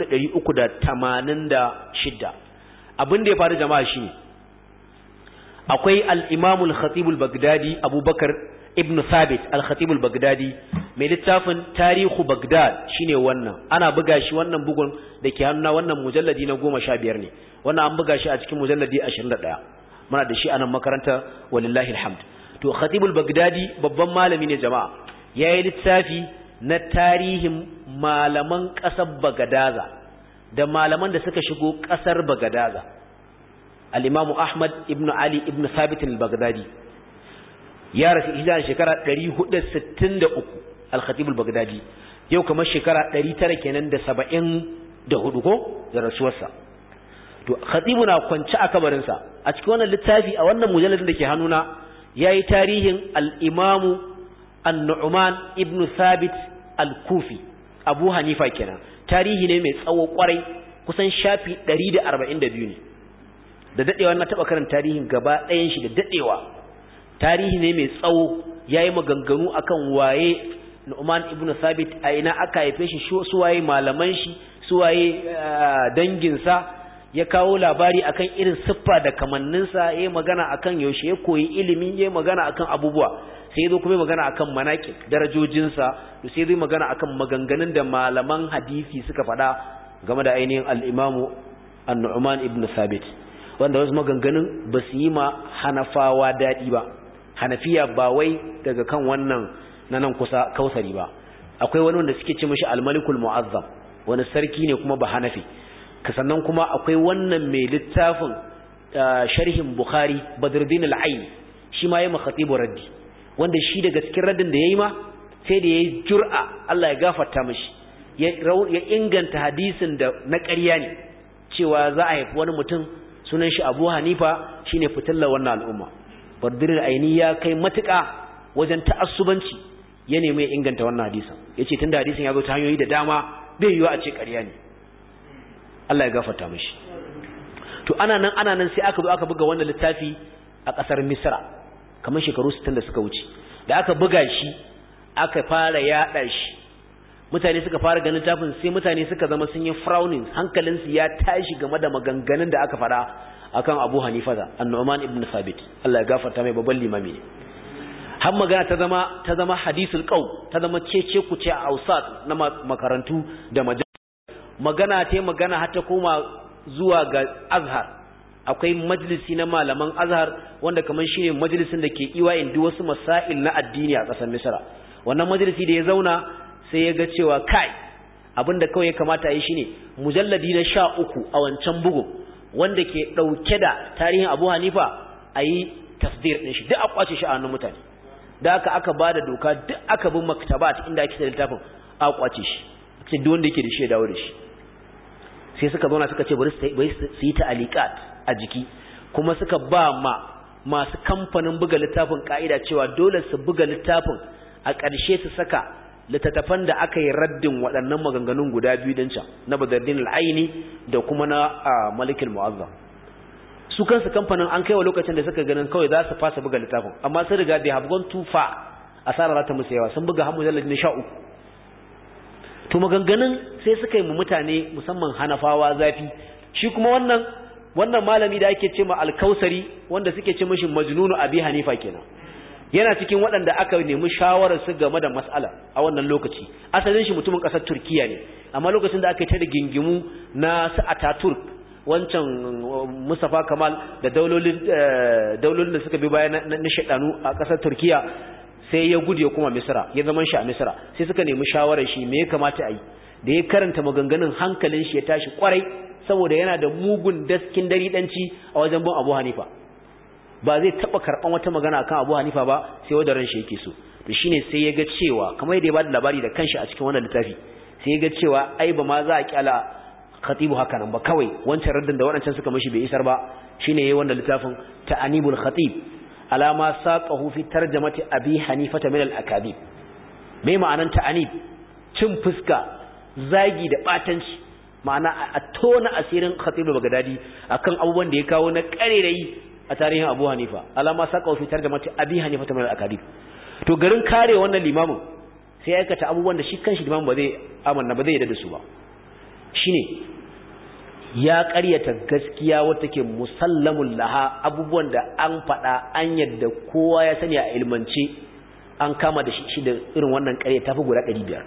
1386 abin da ya faru jama'a shine akwai al-Imam al-Khatib al-Baghdadi Abubakar ibn Thabit al-Khatib al-Baghdadi mai littafin Tarihu Baghdad shine wannan ana buga shi wannan bugun dake hannuna wannan mujalladi na 15 ne wannan an buga shi a cikin mujalladi 21 muna da shi a nan makaranta wallahi alhamd to Khatib al-Baghdadi babban malami ne jama'a yayi littafi na tarihin malaman kasar Bagadaza da malaman da suka shigo kasar Bagadaza al-Imam Ahmad ibn Ali ibn Thabit al-Baghdadi ya rasu hijira shekara 463 al-Khatib al-Baghdadi yau kamar shekara 900 kenan da 74 ko da rasuwarsa to Khatib na kwance a kabarin sa a cikin wannan littafi a wannan mujalladin dake hannuna yayi tarihin al-Imam an-Nu'man ibn Thabit al-Kufi Abu Hanifa kenan tarihi ne mai tsawo kwarai kusan shafi 142 ne da dadewa na taba karanta tarihin gaba ɗayan shi da dadewa tarihi ne mai tsawo yayi maganganu akan waye Nu'man ibn Thabit a ina aka haife shi su waye malaman shi su waye dangin sa ya kawo labari akan irin siffa da kamannin sa yayi magana akan yaushe ya koyi ilimi yayi magana akan abubuwa sai yazo kuma magana akan manaqib darajojin sa to sai yazo magana akan maganganun da malaman hadisi suka faɗa game da ainihin al-Imam an-Nu'man ibn Thabit wanda wasu maganganun ba su yi ma Hanafawa daɗi ba Hanafiya ba wai daga kan wannan na nan kusa Kausari ba akwai wani wanda suke ce mishi al-Malikul Mu'azzam wani sarki ne kuma ba Hanafi sannan kuma akwai wannan mai littafin sharhin Bukhari Badruddin al-Aini shi ma yayi Khatib raddi wanda shi daga cikin raddin da yayi ma sai da yayi jur'a Allah ya gafarta mishi ya inganta hadisin da na ƙarya ne cewa za a haifi wani mutum sunan shi Abu Hanifa shine fitillar wannan al'umma. Badrul Aini ya kai matuƙa wajen ta'assubanci ya nemi ya inganta wannan hadisin yace tunda hadisin ya zo ta hanyoyi da dama bai yiwu a ce ƙarya ne. Allah ya gafarta mishi. To ana nan sai aka zo aka buga wannan littafi a ƙasar Misra kamar shekaru 60 da suka wuce. Da aka buga shi aka fara yaɗa shi mutane suka fara ganin tafin sai mutane suka zama sun yi frowning hankalinsu ya tashi game da maganganun da aka fara akan Abu Hanifa da An-Nu'man ibn Thabit Allah ya gafarta mai babban limami ne har magana ta zama hadisul qaw ta zama cece kuce a ausat na makarantu da magana har ta koma zuwa ga Azhar akwai majalisi na malaman Azhar wanda kaman shine majalisin da ke iwayin duk wasu masail na addini a ƙasar Misra wannan majalisi da ya zauna sai ya ga cewa kai abinda kawai ya kamata yi shine mujalladi na 13 a wancan bugu wanda ke dauke da tarihin Abu Hanifa ayi tasdir din shi duk a kwace shi a hannun mutane da aka bada doka duk aka bin maktabat inda ake da littafin a kwace shi sai duk wanda yake da shi ya dawo da shi sai suka zauna suka ce bari su yi ta'aliqat a jiki kuma suka ba masu kamfanin buga littafin ka'ida cewa dole su buga littafin a ƙarshe su saka littattafan da aka yi raddin waɗannan maganganun guda biyu din can na Badruddin al-Aini da kuma na Malik al-Mu'azzam su kansu kamfanin an kaiwa lokacin da suka ganin kawai za su fasa buga littafin amma sun riga they have gone too far asara za ta musu yawa sun buga har mujallad na 13 to maganganun sai suka yi mu mutane musamman Hanafawa zafi shi kuma wannan malami da ake cewa Al-Kausari wanda suke ce mishi Majnunu Abi Hanifa kenan yana cikin waɗanda aka nemi shawarar su game da mas'ala a wannan lokaci asalin shi mutumin ƙasar Turkiya ne amma lokacin da aka yi ta da gingimu na su Ataturk wancan Mustafa Kamal da daulolin da suka bi baya na shaidanu a ƙasar Turkiya sai ya gudu ya kuma Misra ya zaman shi a Misra sai suka nemi shawarar shi me ya kamata a yi da ya karanta maganganun hankalin shi ya tashi kwarai saboda yana da mugun daskin daridanci a wajen bin Abu Hanifa ba zai taba karban wata magana akan Abu Hanifa ba sai wanda ran shi yake so to shine sai ya ga cewa kamar yadda ya bada labari da kanshi a cikin wannan littafi sai ya ga cewa ai ba ma za a kyala khatibu haka nan ba kawai wancan raddin da wadancan suka mishi bai isar ba shine yayin wannan littafin Ta'anibul Khatib alama saqahu fi tarjamati Abi Hanifa min al-akabib me ma'anan ta'anib cin fuska zagi da batanci ma'ana a tona asirin Khatib Baghdadi akan abubuwan da ya kawo na karerai a tarihin Abu Hanifa alama saka wa fitar da mata Abi Hanifa ta mai al-akadib to garin kare wannan limamin sai ya aikata abubuwan da shi kanshi limamin ba zai amanna ba zai yarda da su ba shine ya ƙaryata gaskiya wata ke musallamul laha abubuwan da an faɗa an yadda kowa ya sani a ilmance an kama da shi da irin wannan ƙarya tafi guda 500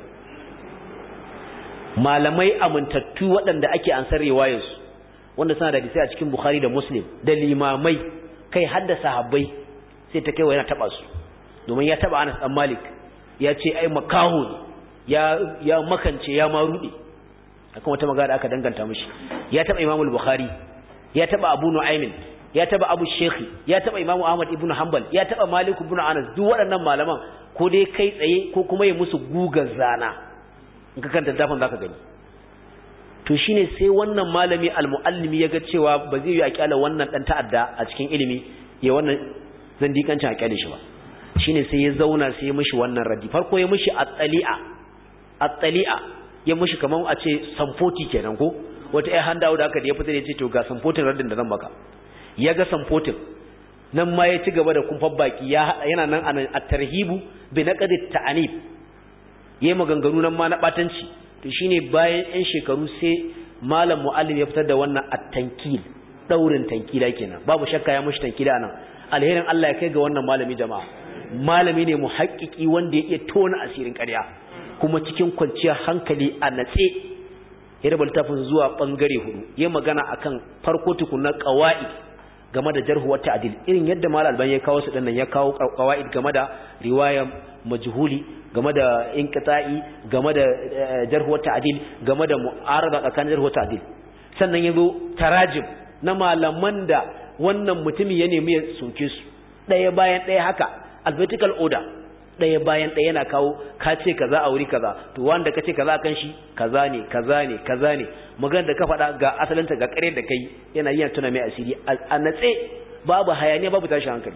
malamai amintattu waɗanda ake ansar riwayarsu wanda suna da hadisi a cikin Bukhari da Muslim da limamai kai hadda sahabbai sai ta kai wa yana taba su domin ya taba Anas dan Malik ya ce ai makaho ya makance ya ma rude akan wata magana da aka danganta mishi ya taba Imam al-Bukhari ya taba Abu Nu'aym ya taba Abu Shaykh ya taba Imam Ahmad ibn Hanbal ya taba Malik ibn Anas duk waɗannan malaman ko dai kai tsaye ko kuma ya musu gugar zana in ka kanta dafan zaka gani to shine sai wannan malami al-muallimi yaga cewa ba zai yi a kyala wannan dan ta'adda a cikin ilimi ya wannan zandikancin a kyale shi ba shine sai ya zauna sai ya mishi wannan raddi farko ya mishi at-tali'a ya mishi kaman a ce samfoti kenan ko wata ai handawo da aka da ya fita ya ce to ga samfotin raddin da zan maka ya ga samfotin nan ma ya ci gaba da kumfar baki yana nan anan at-tarhibu bi naqd at-ta'anib yayi maganganu nan ma na batanci to shine bayan ɗan shekaru sai malam muallim ya fitar da wannan at-tankil daurin tankila kenan babu shakka ya mushi tankila nan alherin Allah ya kai ga wannan malami jama'a malami ne muhaqqiqi wanda ya iya tona asirin ƙarya kuma cikin kwanciyar hankali a natse ya raba littafin zuwa bangare hudu ya magana akan farko tukunna qawaid game da jarh wa ta'dil irin yadda malam Albani ya kawo su dinnan ya kawo qawaid game da riwaya majhuli game da inqita'i game da jarh wa ta'dil game da mu'arada tsakanin jarh wa ta'dil sannan yazo tarajim na malaman da wannan mutumi ya nemi ya soke su daya bayan daya haka alphabetical order ɗaya bayan ɗaya yana kawo ka ce kaza a wuri kaza to wanda ka ce kaza akan shi kaza ne kaza ne kaza ne magana da ka faɗa ga asalinta ga ƙare da kai yana yin tuna mai asiri a natse babu hayaniya babu tashi hankali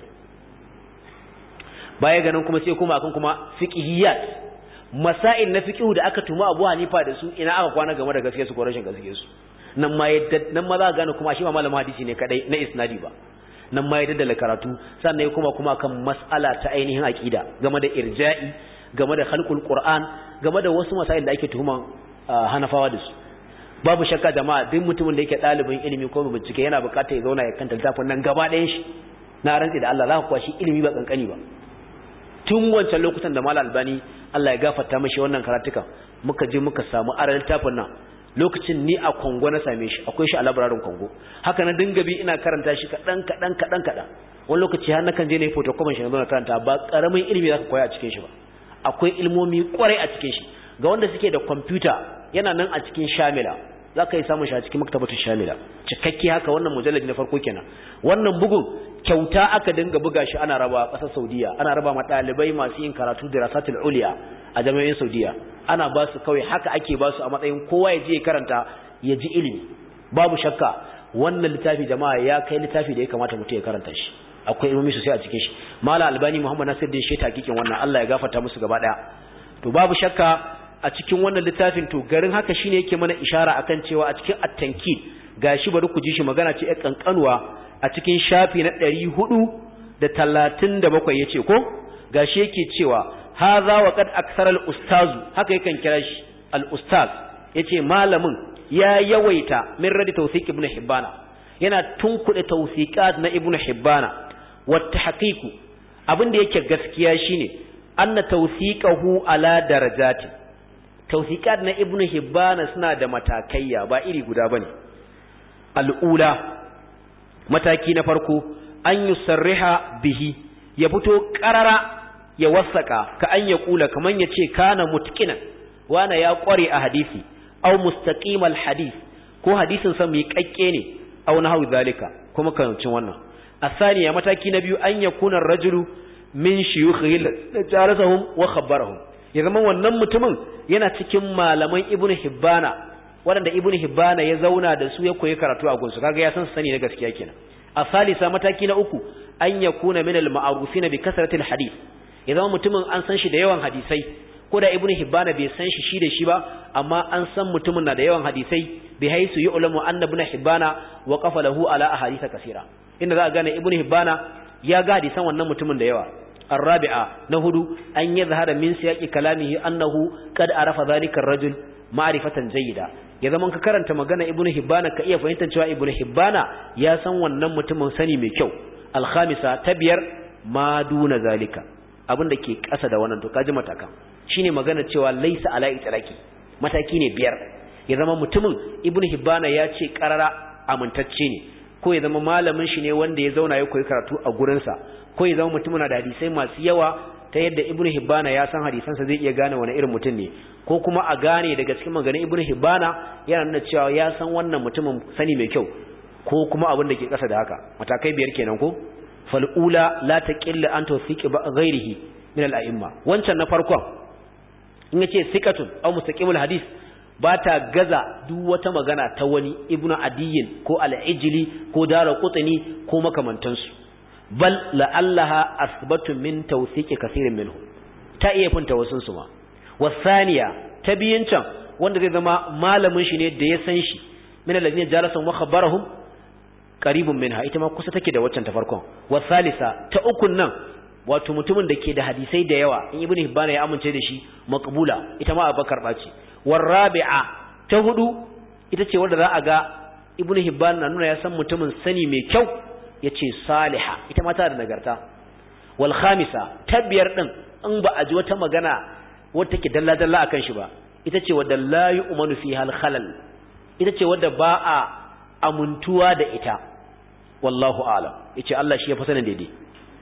baya ganin kuma sai kuma akan kuma fiqhiyat masail na fiqhu da aka tuma Abu Hanifa da su ina aka kwana game da gaskiya su ko rashin gaskiya su nan ma za ka gane kuma shi ma malamin hadisi ne kadai na isnadi ba nan ma ya daddala karatu sannan kuma kan mas'ala ta ainihin aqida game da irja'i game da khalqul qur'an game da wasu masail da ake tuhuman hanafawa da su babu shakka jama'a duk mutumin da yake dalibin ilimi ko bincike yana bukatar ya zauna ya kanta littafin nan gaba ɗayan shi na rantsi da Allah za ka kwashi ilimi ba kankani ba tun wancan lokutan da Malam Albani Allah ya gafarta mishi wannan karatukan muka je muka samu aran littafin nan lokacin ni a Kongo na same shi akwai shi a labararin Kongo haka na dinga bi ina karanta shi kadan wani lokaci har nakan je ne photocopy shi na karanta ba karamin ilimi zaka koya a cikin shi ba akwai ilmomi kwarai a cikin shi ga wanda suke da computer yana nan a cikin Shamila zaka yi samun shi a cikin maktabatul Shamila cikakke haka wannan mujalladi na farko kenan wannan bugun kyauta aka dinga buga shi ana raba a ƙasar Saudiya ana raba ma ɗalibai masu yin karatu dirasatul uliya a jami'o'in Saudiya ana ba su kawai haka ake ba su a matsayin kowa ya je karanta ya ji ilimi babu shakka wannan littafi jama'a ya kai littafi da ya kamata mutum ya karanta shi akwai ilimi sosai a cikin shi Malam Albani Muhammad Nasiruddin shi takikin wannan Allah ya gafarta musu gaba daya to babu shakka a cikin wannan littafin to garin haka shine yake mana ishara akan cewa a cikin at-tankid gashi bari ku ji shi magana ce kankanuwa a cikin shafi na 437 yace ko gashi yake cewa hadha wa qad aksara al-ustazu haka yakan kira shi al-ustaz yace malamin ya yawaita min radi tawfiq ibn hibbana yana tunkude tawfiqat na ibn hibbana wa tahqiqu abinda yake gaskiya shine anna tawfiqahu ala darajati tawfiqat na ibn hibbana suna da matakaiya ba iri guda bane al-ula mataki na farko an yusarriha bihi ya fito qarara ya wasaka ka an ya kula kaman yace kana mutqinan wana ya kware a hadisi aw mustaqimal hadith ko hadisin sa mai kakke ne aw nahu zalika kuma kancin wannan asaniya mataki na biyu an yakuna rajulu min shuyukhihi jarasahum wa khabarahum ya zama wannan mutumin yana cikin malaman ibnu hibbana wanda ibnu hibbana ya zauna da su ya koyi karatu a gunsu kaga ya san sani na gaskiya kenan asalisa mataki na uku an yakuna min al-ma'rufina bi kasratil hadith ya zama mutumin an san shi da yawan hadisai ko da ibnu hibbana bai san shi da shi ba amma an san mutumin na da yawan hadisai bi haisu yu'lamu anna ibnu hibbana wa qafalahu ala ahadith kaseera inda za a gane ibnu hibbana ya ga hadisan wannan mutumin da yawa الرابعه نهدو أن يظهر من سياق كلامه أنه قد عرف ذلك الرجل معرفة جيدة إذا من كرنت مغانا ابن حبان كأيه فإنت شواء ابن حبان ياسن ونم متمن سني ميكو الخامسة تبير ما دون ذلك abin da ke ƙasa da wannan to kaji matakan shine magana cewa laysa ala itraki mataki ne biyar ya zama mutumin ibnu hibbana ya ce qarara amintacce ne ko ya zama malamin shi ne wanda ya zauna ya koyi karatu a gurin sa ko ya zama mutumin da hadisai masu yawa ta yadda ibnu hibbana ya san hadisansa zai iya gane wani irin mutum ne ko kuma a gane daga cikin maganar ibnu hibbana yana nuna cewa ya san wannan mutumin sani mai kyau ko kuma abin da ke ƙasa da haka matakai biyar kenan ko fal'ula la taqilla an tawfiqi ghairihi min al-a'imma wancan na farkon in yace thiqatun aw mustaqimul hadith ba ta gaza duk wata magana ta wani ibnu adiyyin ko al-ijli ko daraqutni ko makamantansu bal la'allaha asbatu min tawfiqi kaseerin minhu ta iya funta wasun su ma wasaniya tabiyin can wanda zai zama malamin shi ne da ya san shi min alladhina jalasun wa khabarahum qaribun minha ita ma kusa take da waccan ta farkon wasalisa ta ukun nan wato mutumin da ke da hadisai da yawa in ibnu hibban ya amince da shi maqbula ita ma abakar bace warabi'a ta hudu ita ce wanda za a ga ibnu hibban na nuna ya san mutumin sani mai kyau yace saliha ita ma ta da nagarta wal khamisa tabiyar din in ba a ji wata magana wanda take dalla dalla akan shi ba ita ce wadda la yu'manu fiha al khalal ita ce wadda ba a amuntuwa da ita wallahu a'lam yace Allah shi ya fi sanin daidai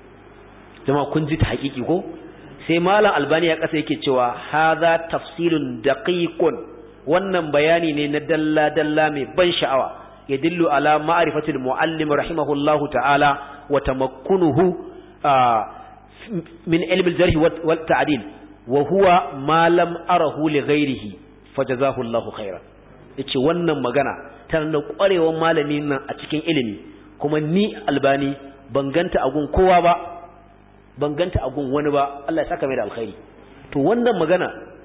jama'a kun ji ta hakiki ko sai malam albani ya kasa yake cewa hadha tafsilun daqiqun wannan bayani ne na dalla dalla mai ban sha'awa yadullu ala ma'rifatil muallim rahimahullahu ta'ala wa tamakkunuhu min ilm al-jarh wal ta'dil wa huwa ma lam arahu li ghayrihi fajazahu Allahu khairan. yace wannan magana tana da ƙwarewar malamin nan a cikin ilimi, kuma ni Albani ban ganta a gun kowa ba, ban ganta a gun wani ba, Allah ya saka mai da alkhairi. To wannan magana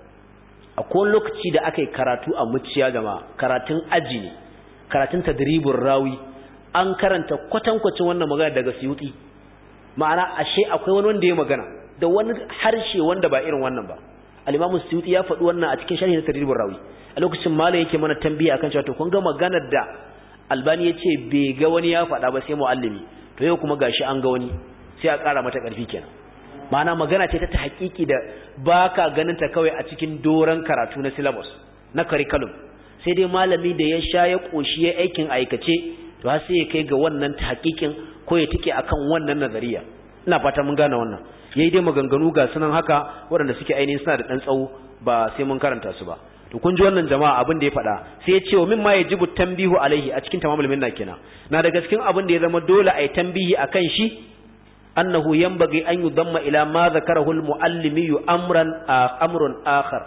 a kowane lokaci da aka yi karatu a muciya jama'a, karatun aji ne, karatun tadribur rawi, an karanta kwatankwacin wannan magana daga Suyuti. Ma'ana ashe akwai wani wanda ya magana da wani harshe wanda ba irin wannan ba. Al-Imam Suyuti ya faɗi wannan a cikin sharhi na tadribur rawi. A lokacin malam yake mana tambiya akan cewa to kun ga maganar da Albani yace bai ga wani ya faɗa ba sai muallimi, to yau kuma gashi an ga wani, sai a ƙara mata ƙarfi kenan. Ma'ana magana ce ta haƙiƙi da baka ganin ta kawai a cikin doran karatu na syllabus na curriculum, sai dai malami da ya sha ya koshi ya aikin aikace, to har sai ya kai ga wannan ta haƙiƙin ko ya tike akan wannan nazariya. Ina fata mun gane wannan. Yayi dai maganganu ga sunan haka waɗanda suke ainihin suna da ɗan tsawo, ba sai mun karanta su ba. To kun ji wannan jama'a abin da ya faɗa, sai ya ce wa mimma yajibu tanbihu alaihi a cikin tamamul minna kenan. Na daga cikin abin da ya zama dole a yi tambihi akan shi, annahu yanbaghi an yudamma ila ma zakarahu al-muallimi amrun akhar.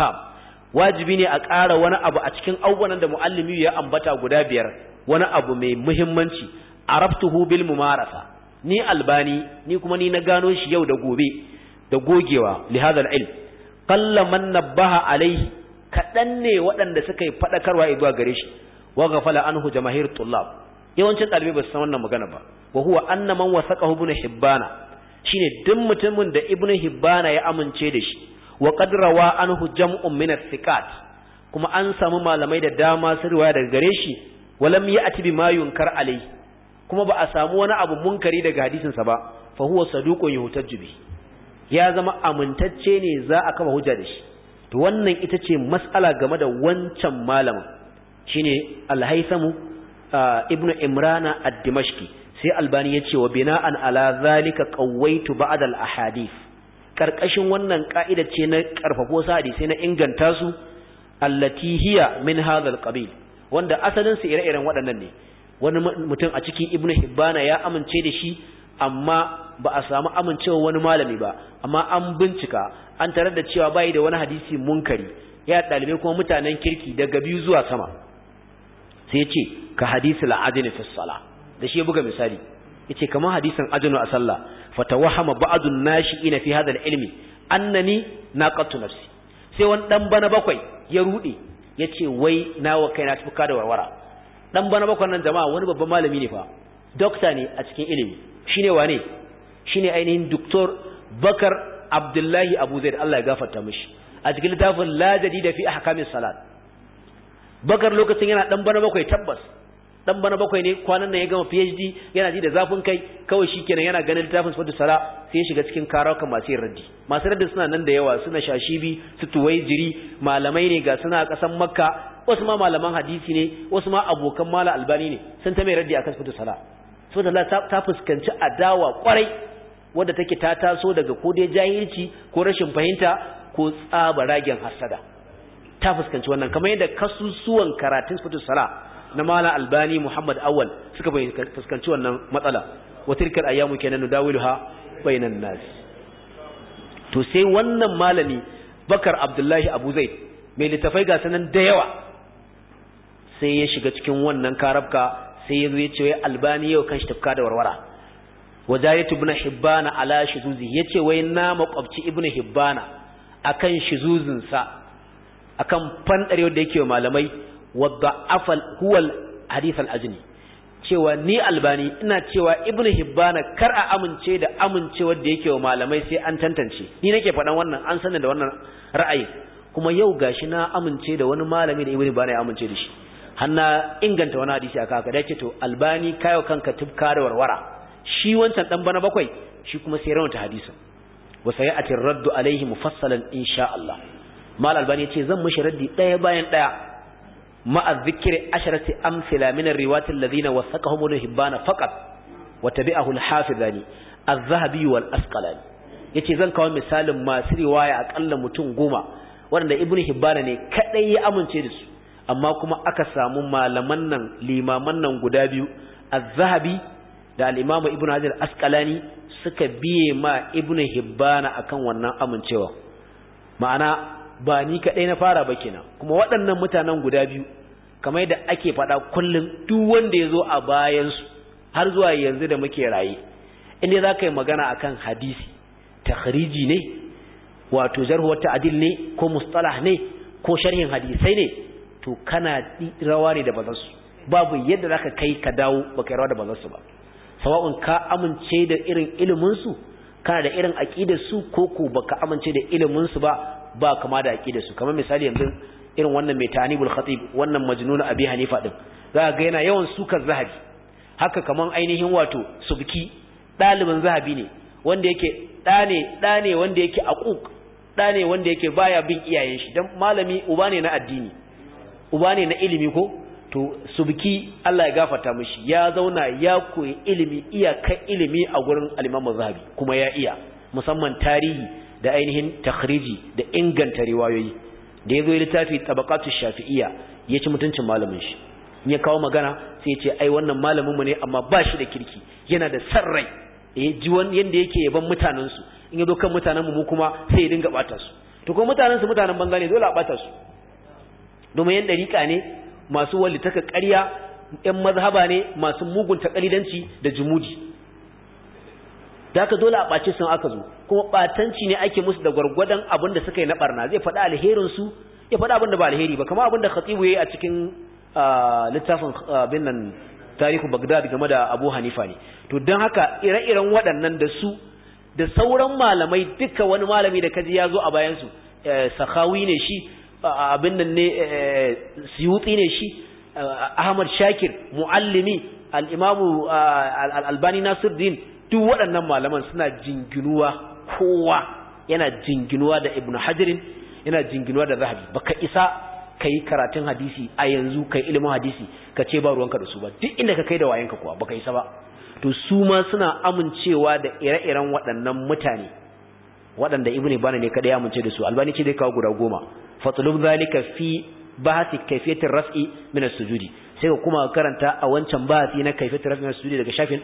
Wajibi ne a ƙara wani abu a cikin abubuwan da muallimi ya ambata guda biyar, wani abu mai muhimmanci, araftuhu bil mumarasa. Ni Albani, ni kuma ni na gano shi yau da gobe da gogewa li hadha al-ilm. Qalla man nabbaha alaihi, kadan ne waɗanda suka yi fadakarwa zuwa gare shi, wa ghafala anhu jamaahir tullab. Yawancin ɗalibai ba su san wannan magana ba. Wa huwa anna man wasaqahu ibn hibbana, shine duk mutumin da ibn hibbana ya amince da shi, wa qad rawa anhu jam'un min as-siqat, kuma an samu malamai da dama sun riwaya daga gare shi, walam ya'ti bima yunkar alai, kuma ba a samu wani abu munkari daga hadisin sa ba, fa huwa saduqun yuhtajju bi, ya zama amintacce ne za a kafa hujja da shi. To wannan ita ce mas'ala game da wancan malamin, shine al-Haythamu ibn Imrana ad-Dimashqi. Sai Albani ya ce wa bina'an ala zalika qawaitu ba'd al-ahadith, karkashin wannan ka'ida ce na karfafo sa hadisi na inganta su, allati hiya min hadha al-qabil, wanda asalin su ire-iren waɗannan ne. Wani mutum a cikin Ibn Hibbana ya amince da shi, amma ba a samu amincewa wani malami ba, amma an bincika an tarar da cewa bai da wani hadisi munkari, ya dalibai kuma mutanen kirki daga biyu zuwa sama. Sai ya ce ka hadisi al-ajni fi as-salah, da shi ya buga misali, yace kamar hadisin ajnu a sallah, fatawahama ba'dun nashi'ina fi hadha al-ilmi annani naqatu nafsi. Sai wani dan bana bakwai ya rude, yace wai nawa kaina tuka da warwara. Dan bana bakwai nan jama'a wani babban malami ne fa, doctor ne a cikin ilimi. Shine wane? Shine ainihin Dr. Bakar Abdullahi Abu Zaid, Allah ya gafarta mishi, a cikin littafin La Jadida fi Ahkamis Salat. Bakar lokacin yana dan bana bakwai, tabbas dan bana bakwai ne, kwanan nan ya gama PhD, yana ji da zafin kai, kawai shikenan yana ganin littafin Sifatu Sala, sai ya shiga cikin karauka masu yin raddi. Masu raddi suna nan da yawa, suna Shashibi, su Tuwaijiri, malamai ne ga suna a kasan Makka, wasu ma malaman hadisi ne, wasu ma abokan Malam Albani ne, sun ta mai raddi akan Sifatu Sala. Sifatu Sala ta fuskanci adawa kwarai, wadda take ta taso daga ko dai jahilci ko rashin fahimta ko tsaba ragen hasada. Ta fuskanci wannan, kamar yadda kasusuwan karatun Sifatu Sala na Malam Albani Muhammad Awwal suka fuskanci wannan matsala. Wa tilkal ayyamu kenan nudawiluha bainan nas. To sai wannan malami Bakar Abdullahi Abu Zaid mai littafai ga sanan da yawa, sai ya shiga cikin wannan karabka, sai ya zo ya ce wai Albani yau kan shi tafka da warwara. Wajayatu ibn Hibbana ala shuzuzi, yace wai na makwabci ibn Hibbana akan shuzuzin sa, akan fandarewa da yake wa malamai, wadda afal huwal hadith al-ajni, cewa ni Albani ina cewa ibn Hibbana kar a amince da amincewar da yake wa malamai sai an tantance. Ni nake faɗan wannan, an sanar da wannan ra'ayi, kuma yau gashi na amince da wani malami da ibn Hibbana ya amince da shi, har na inganta wani hadisi aka haka. Da ce to Albani kayo kanka tufka da warwara. Shi wancan dan bana bakwai, shi kuma sai rawanta hadisin, wa sayati raddu alaihi mufassalan insha Allah. Mal Albani yace zan mishi raddi daya bayan daya, ma'a dhikri asharati amthila min ar-riwayat alladhina wasaqahum ibn Hibbana faqat wa tabi'ahu al-Hafizani az-Zahabi wal Asqalani. Yace zan kawo misalin masu riwaya akalla mutum 10 wanda ibn Hibbana ne kadai ya amince da su, amma kuma aka samu malaman nan limaman nan guda biyu, az-Zahabi da al-Imam Ibn Hajar Asqalani suka biye ma Ibn Hibban akan wannan amincewa. Ma'ana ba ni kadai na fara ba kenan, kuma waɗannan mutanen guda biyu kamar yadda ake faɗa kullum duk wanda ya zo a bayansu har zuwa yanzu da muke raye, inda za ka yi magana akan hadisi, takhriji ne, wato jarh wa ta'dil ne, ko mustalah ne, ko sharhin hadisai ne, to kana rawa ne da bazansu. Babu yadda za ka kai ka dawo ba kai rawa da bazansu ba. Sawa'un ka amince da irin iliminsu, kana da irin aƙidarsu, ko ko baka amince da iliminsu ba kama da aƙidarsu. Kamar misali yanzu irin wannan mai ta'anibul khatib, wannan majnun Abi Hanifa din, za ga yana yawan sukar Zahabi. Haka kaman ainihin wato Subki, ɗalibin Zahabi ne, wanda yake ɗa ne wanda yake aquq, ɗa ne wanda yake baya bin iyayen shi, dan malami uba ne na addini, uba ne na ilimi ko. To Subki Allah ya gafarta mishi, ya zauna ya koyi ilimi, iyakar ilimi a gurin al-Imam Zahabi, kuma ya iya musamman tarihi da ainihin takhriji da inganta riwayoyi. Da yazo littafi tabaqatu shafi'iyya, ya ci mutuncin malamin shi, ya kawo magana sai ya ce ai wannan malamin mu ne amma ba shi da kirki, yana da sarrai, ji yanda yake yaban mutanen su, in yazo kan mutanen mu kuma sai ya dinga bata su. To kuma mutanen su mutanen banza ne, dole a bata su, domin yan dariƙa ne, masu walitaka ƙarya, yan mazhaba ne, masu mugun takalidanci da jumudi. Da haka dole a ɓace sun aka zo, kuma ɓatanci ne ake musu da gwargwadon abin da suka yi na ɓarna. Zai faɗi alherinsu, ya faɗi abin da ba alheri ba, kama abin da Khatibu ya yi a cikin littafin bin nan tarihu Baghdad game da Abu Hanifa ne. To don haka ire-iren waɗannan da su da sauran malamai, duka wani malami da kaji ya zo a bayansu, Sakhawi ne shi, abin nan ne Suyuti ne shi, Ahmad Shakir, Muallimi, al-Imamu al-Albani Nasiruddin, duk waɗannan malaman suna jinginuwa, kowa yana jinginuwa da Ibn Hajarin, yana jinginuwa da Zahabi. Baka isa kai karatun hadisi a yanzu, kai ilimin hadisi ka ce ba ruwanka da su ba, duk inda ka kai da wayanka kuwa baka isa ba. To su ma suna amincewa da ire-iren waɗannan mutane waɗanda Ibn Hibban ne kada ya amince da su. Albani ce dai kawo guda 10. Fatlub zalika fi bahthi kayfiyatir raf'i min as-sujudi. Sai ka kuma karanta a wancan bahthi na kayfiyatir raf'i min as-sujudi daga shafin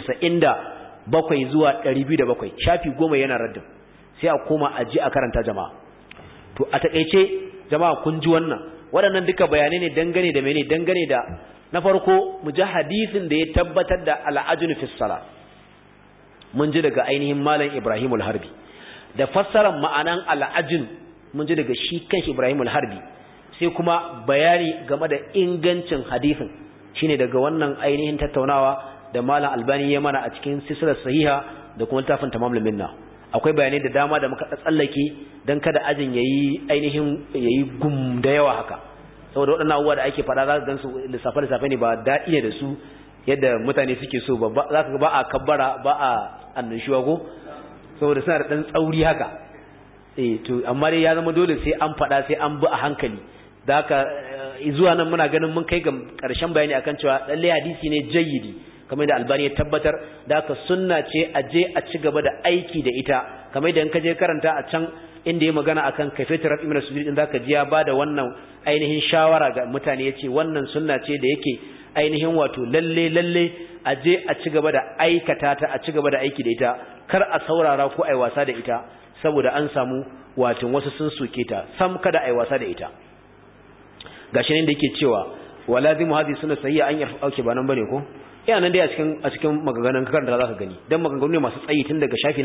197 zuwa 207, shafi 10 yana raddin. Sai a koma a ji a karanta jama'a. To a takeice jama'a kun ji wannan, waɗannan duka bayanai ne dangane da menene, dangane da na farko mu ji hadisin da ya tabbatar da al-ajnu fi salat. Mun ji daga ainihin Malam Ibrahim al-Harbi da fassarar ma'anan al-ajn, mun ji daga shi kanshi Ibrahim al-Harbi. Sai kuma bayani game da ingancin hadisin shine daga wannan ainihin tattaunawa da Malam Albani ya mana a cikin silsilar sahiha da kuma littafin Tamamul Minna. Akwai bayanai da dama da muka tsallake dan kada ajin yayi gum da yawa haka, saboda waɗannan abubuwa da ake faɗa za ka gansu lissafe ne, ba daɗi ne da su yadda mutane suke so ba. Za ka ga ba a kabbara, ba a annashuwa ko, saboda suna da ɗan tsauri haka. To amma dai ya zama dole sai an faɗa, sai an bi a hankali. Da haka zuwa nan muna ganin mun kai ga ƙarshen bayani akan cewa lalle hadisi ne jayyidi, kamar da Albani ya tabbatar. Da haka sunna ce a je a ci gaba da aiki da ita, kamar da in ka je karanta a can inda ya magana akan kaifatul rafi min as-sujud din, zaka ji ya bada wannan ainihin shawara ga mutane, yace wannan sunna ce da yake ainihin wato lalle a je a ci gaba da aikata ta, a ci gaba da aiki da ita, kar a saurara ko ai wasa da ita saboda an samu wato wasu sun soke ta. Sam kada ai wasa da ita. Gashi ne da yake cewa walazimu hadhihi sunna sayya an yarfa. Okay, ba nan bane ko? Ina nan dai a cikin maganganun karanta zaka gani, dan maganganu ne masu tsayi tun daga shafi na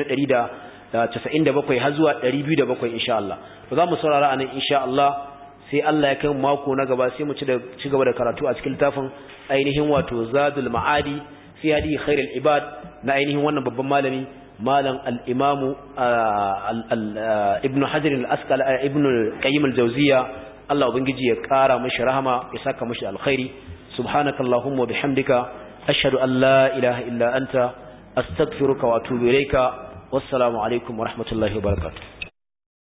197 har zuwa 207 insha Allah. To za mu saurara anan insha Allah, sai Allah ya kai mako na gaba sai mu ci gaba da karatu a cikin littafin ainihin wato Zadul Ma'adi fi hadi khairul ibad na ainihin wannan babban malami Malam al-Imam Ibn Hajar al-Asqalani, Ibn Qayyim al-Jawziyya. Allah ubangiji ya kara mishi rahama, ya saka mishi alkhairi. Subhanakallahumma wa bihamdika ashhadu an la ilaha illa anta astaghfiruka wa atubu ilayka. Wassalamu alaikum wa rahmatullahi wa barakatuh.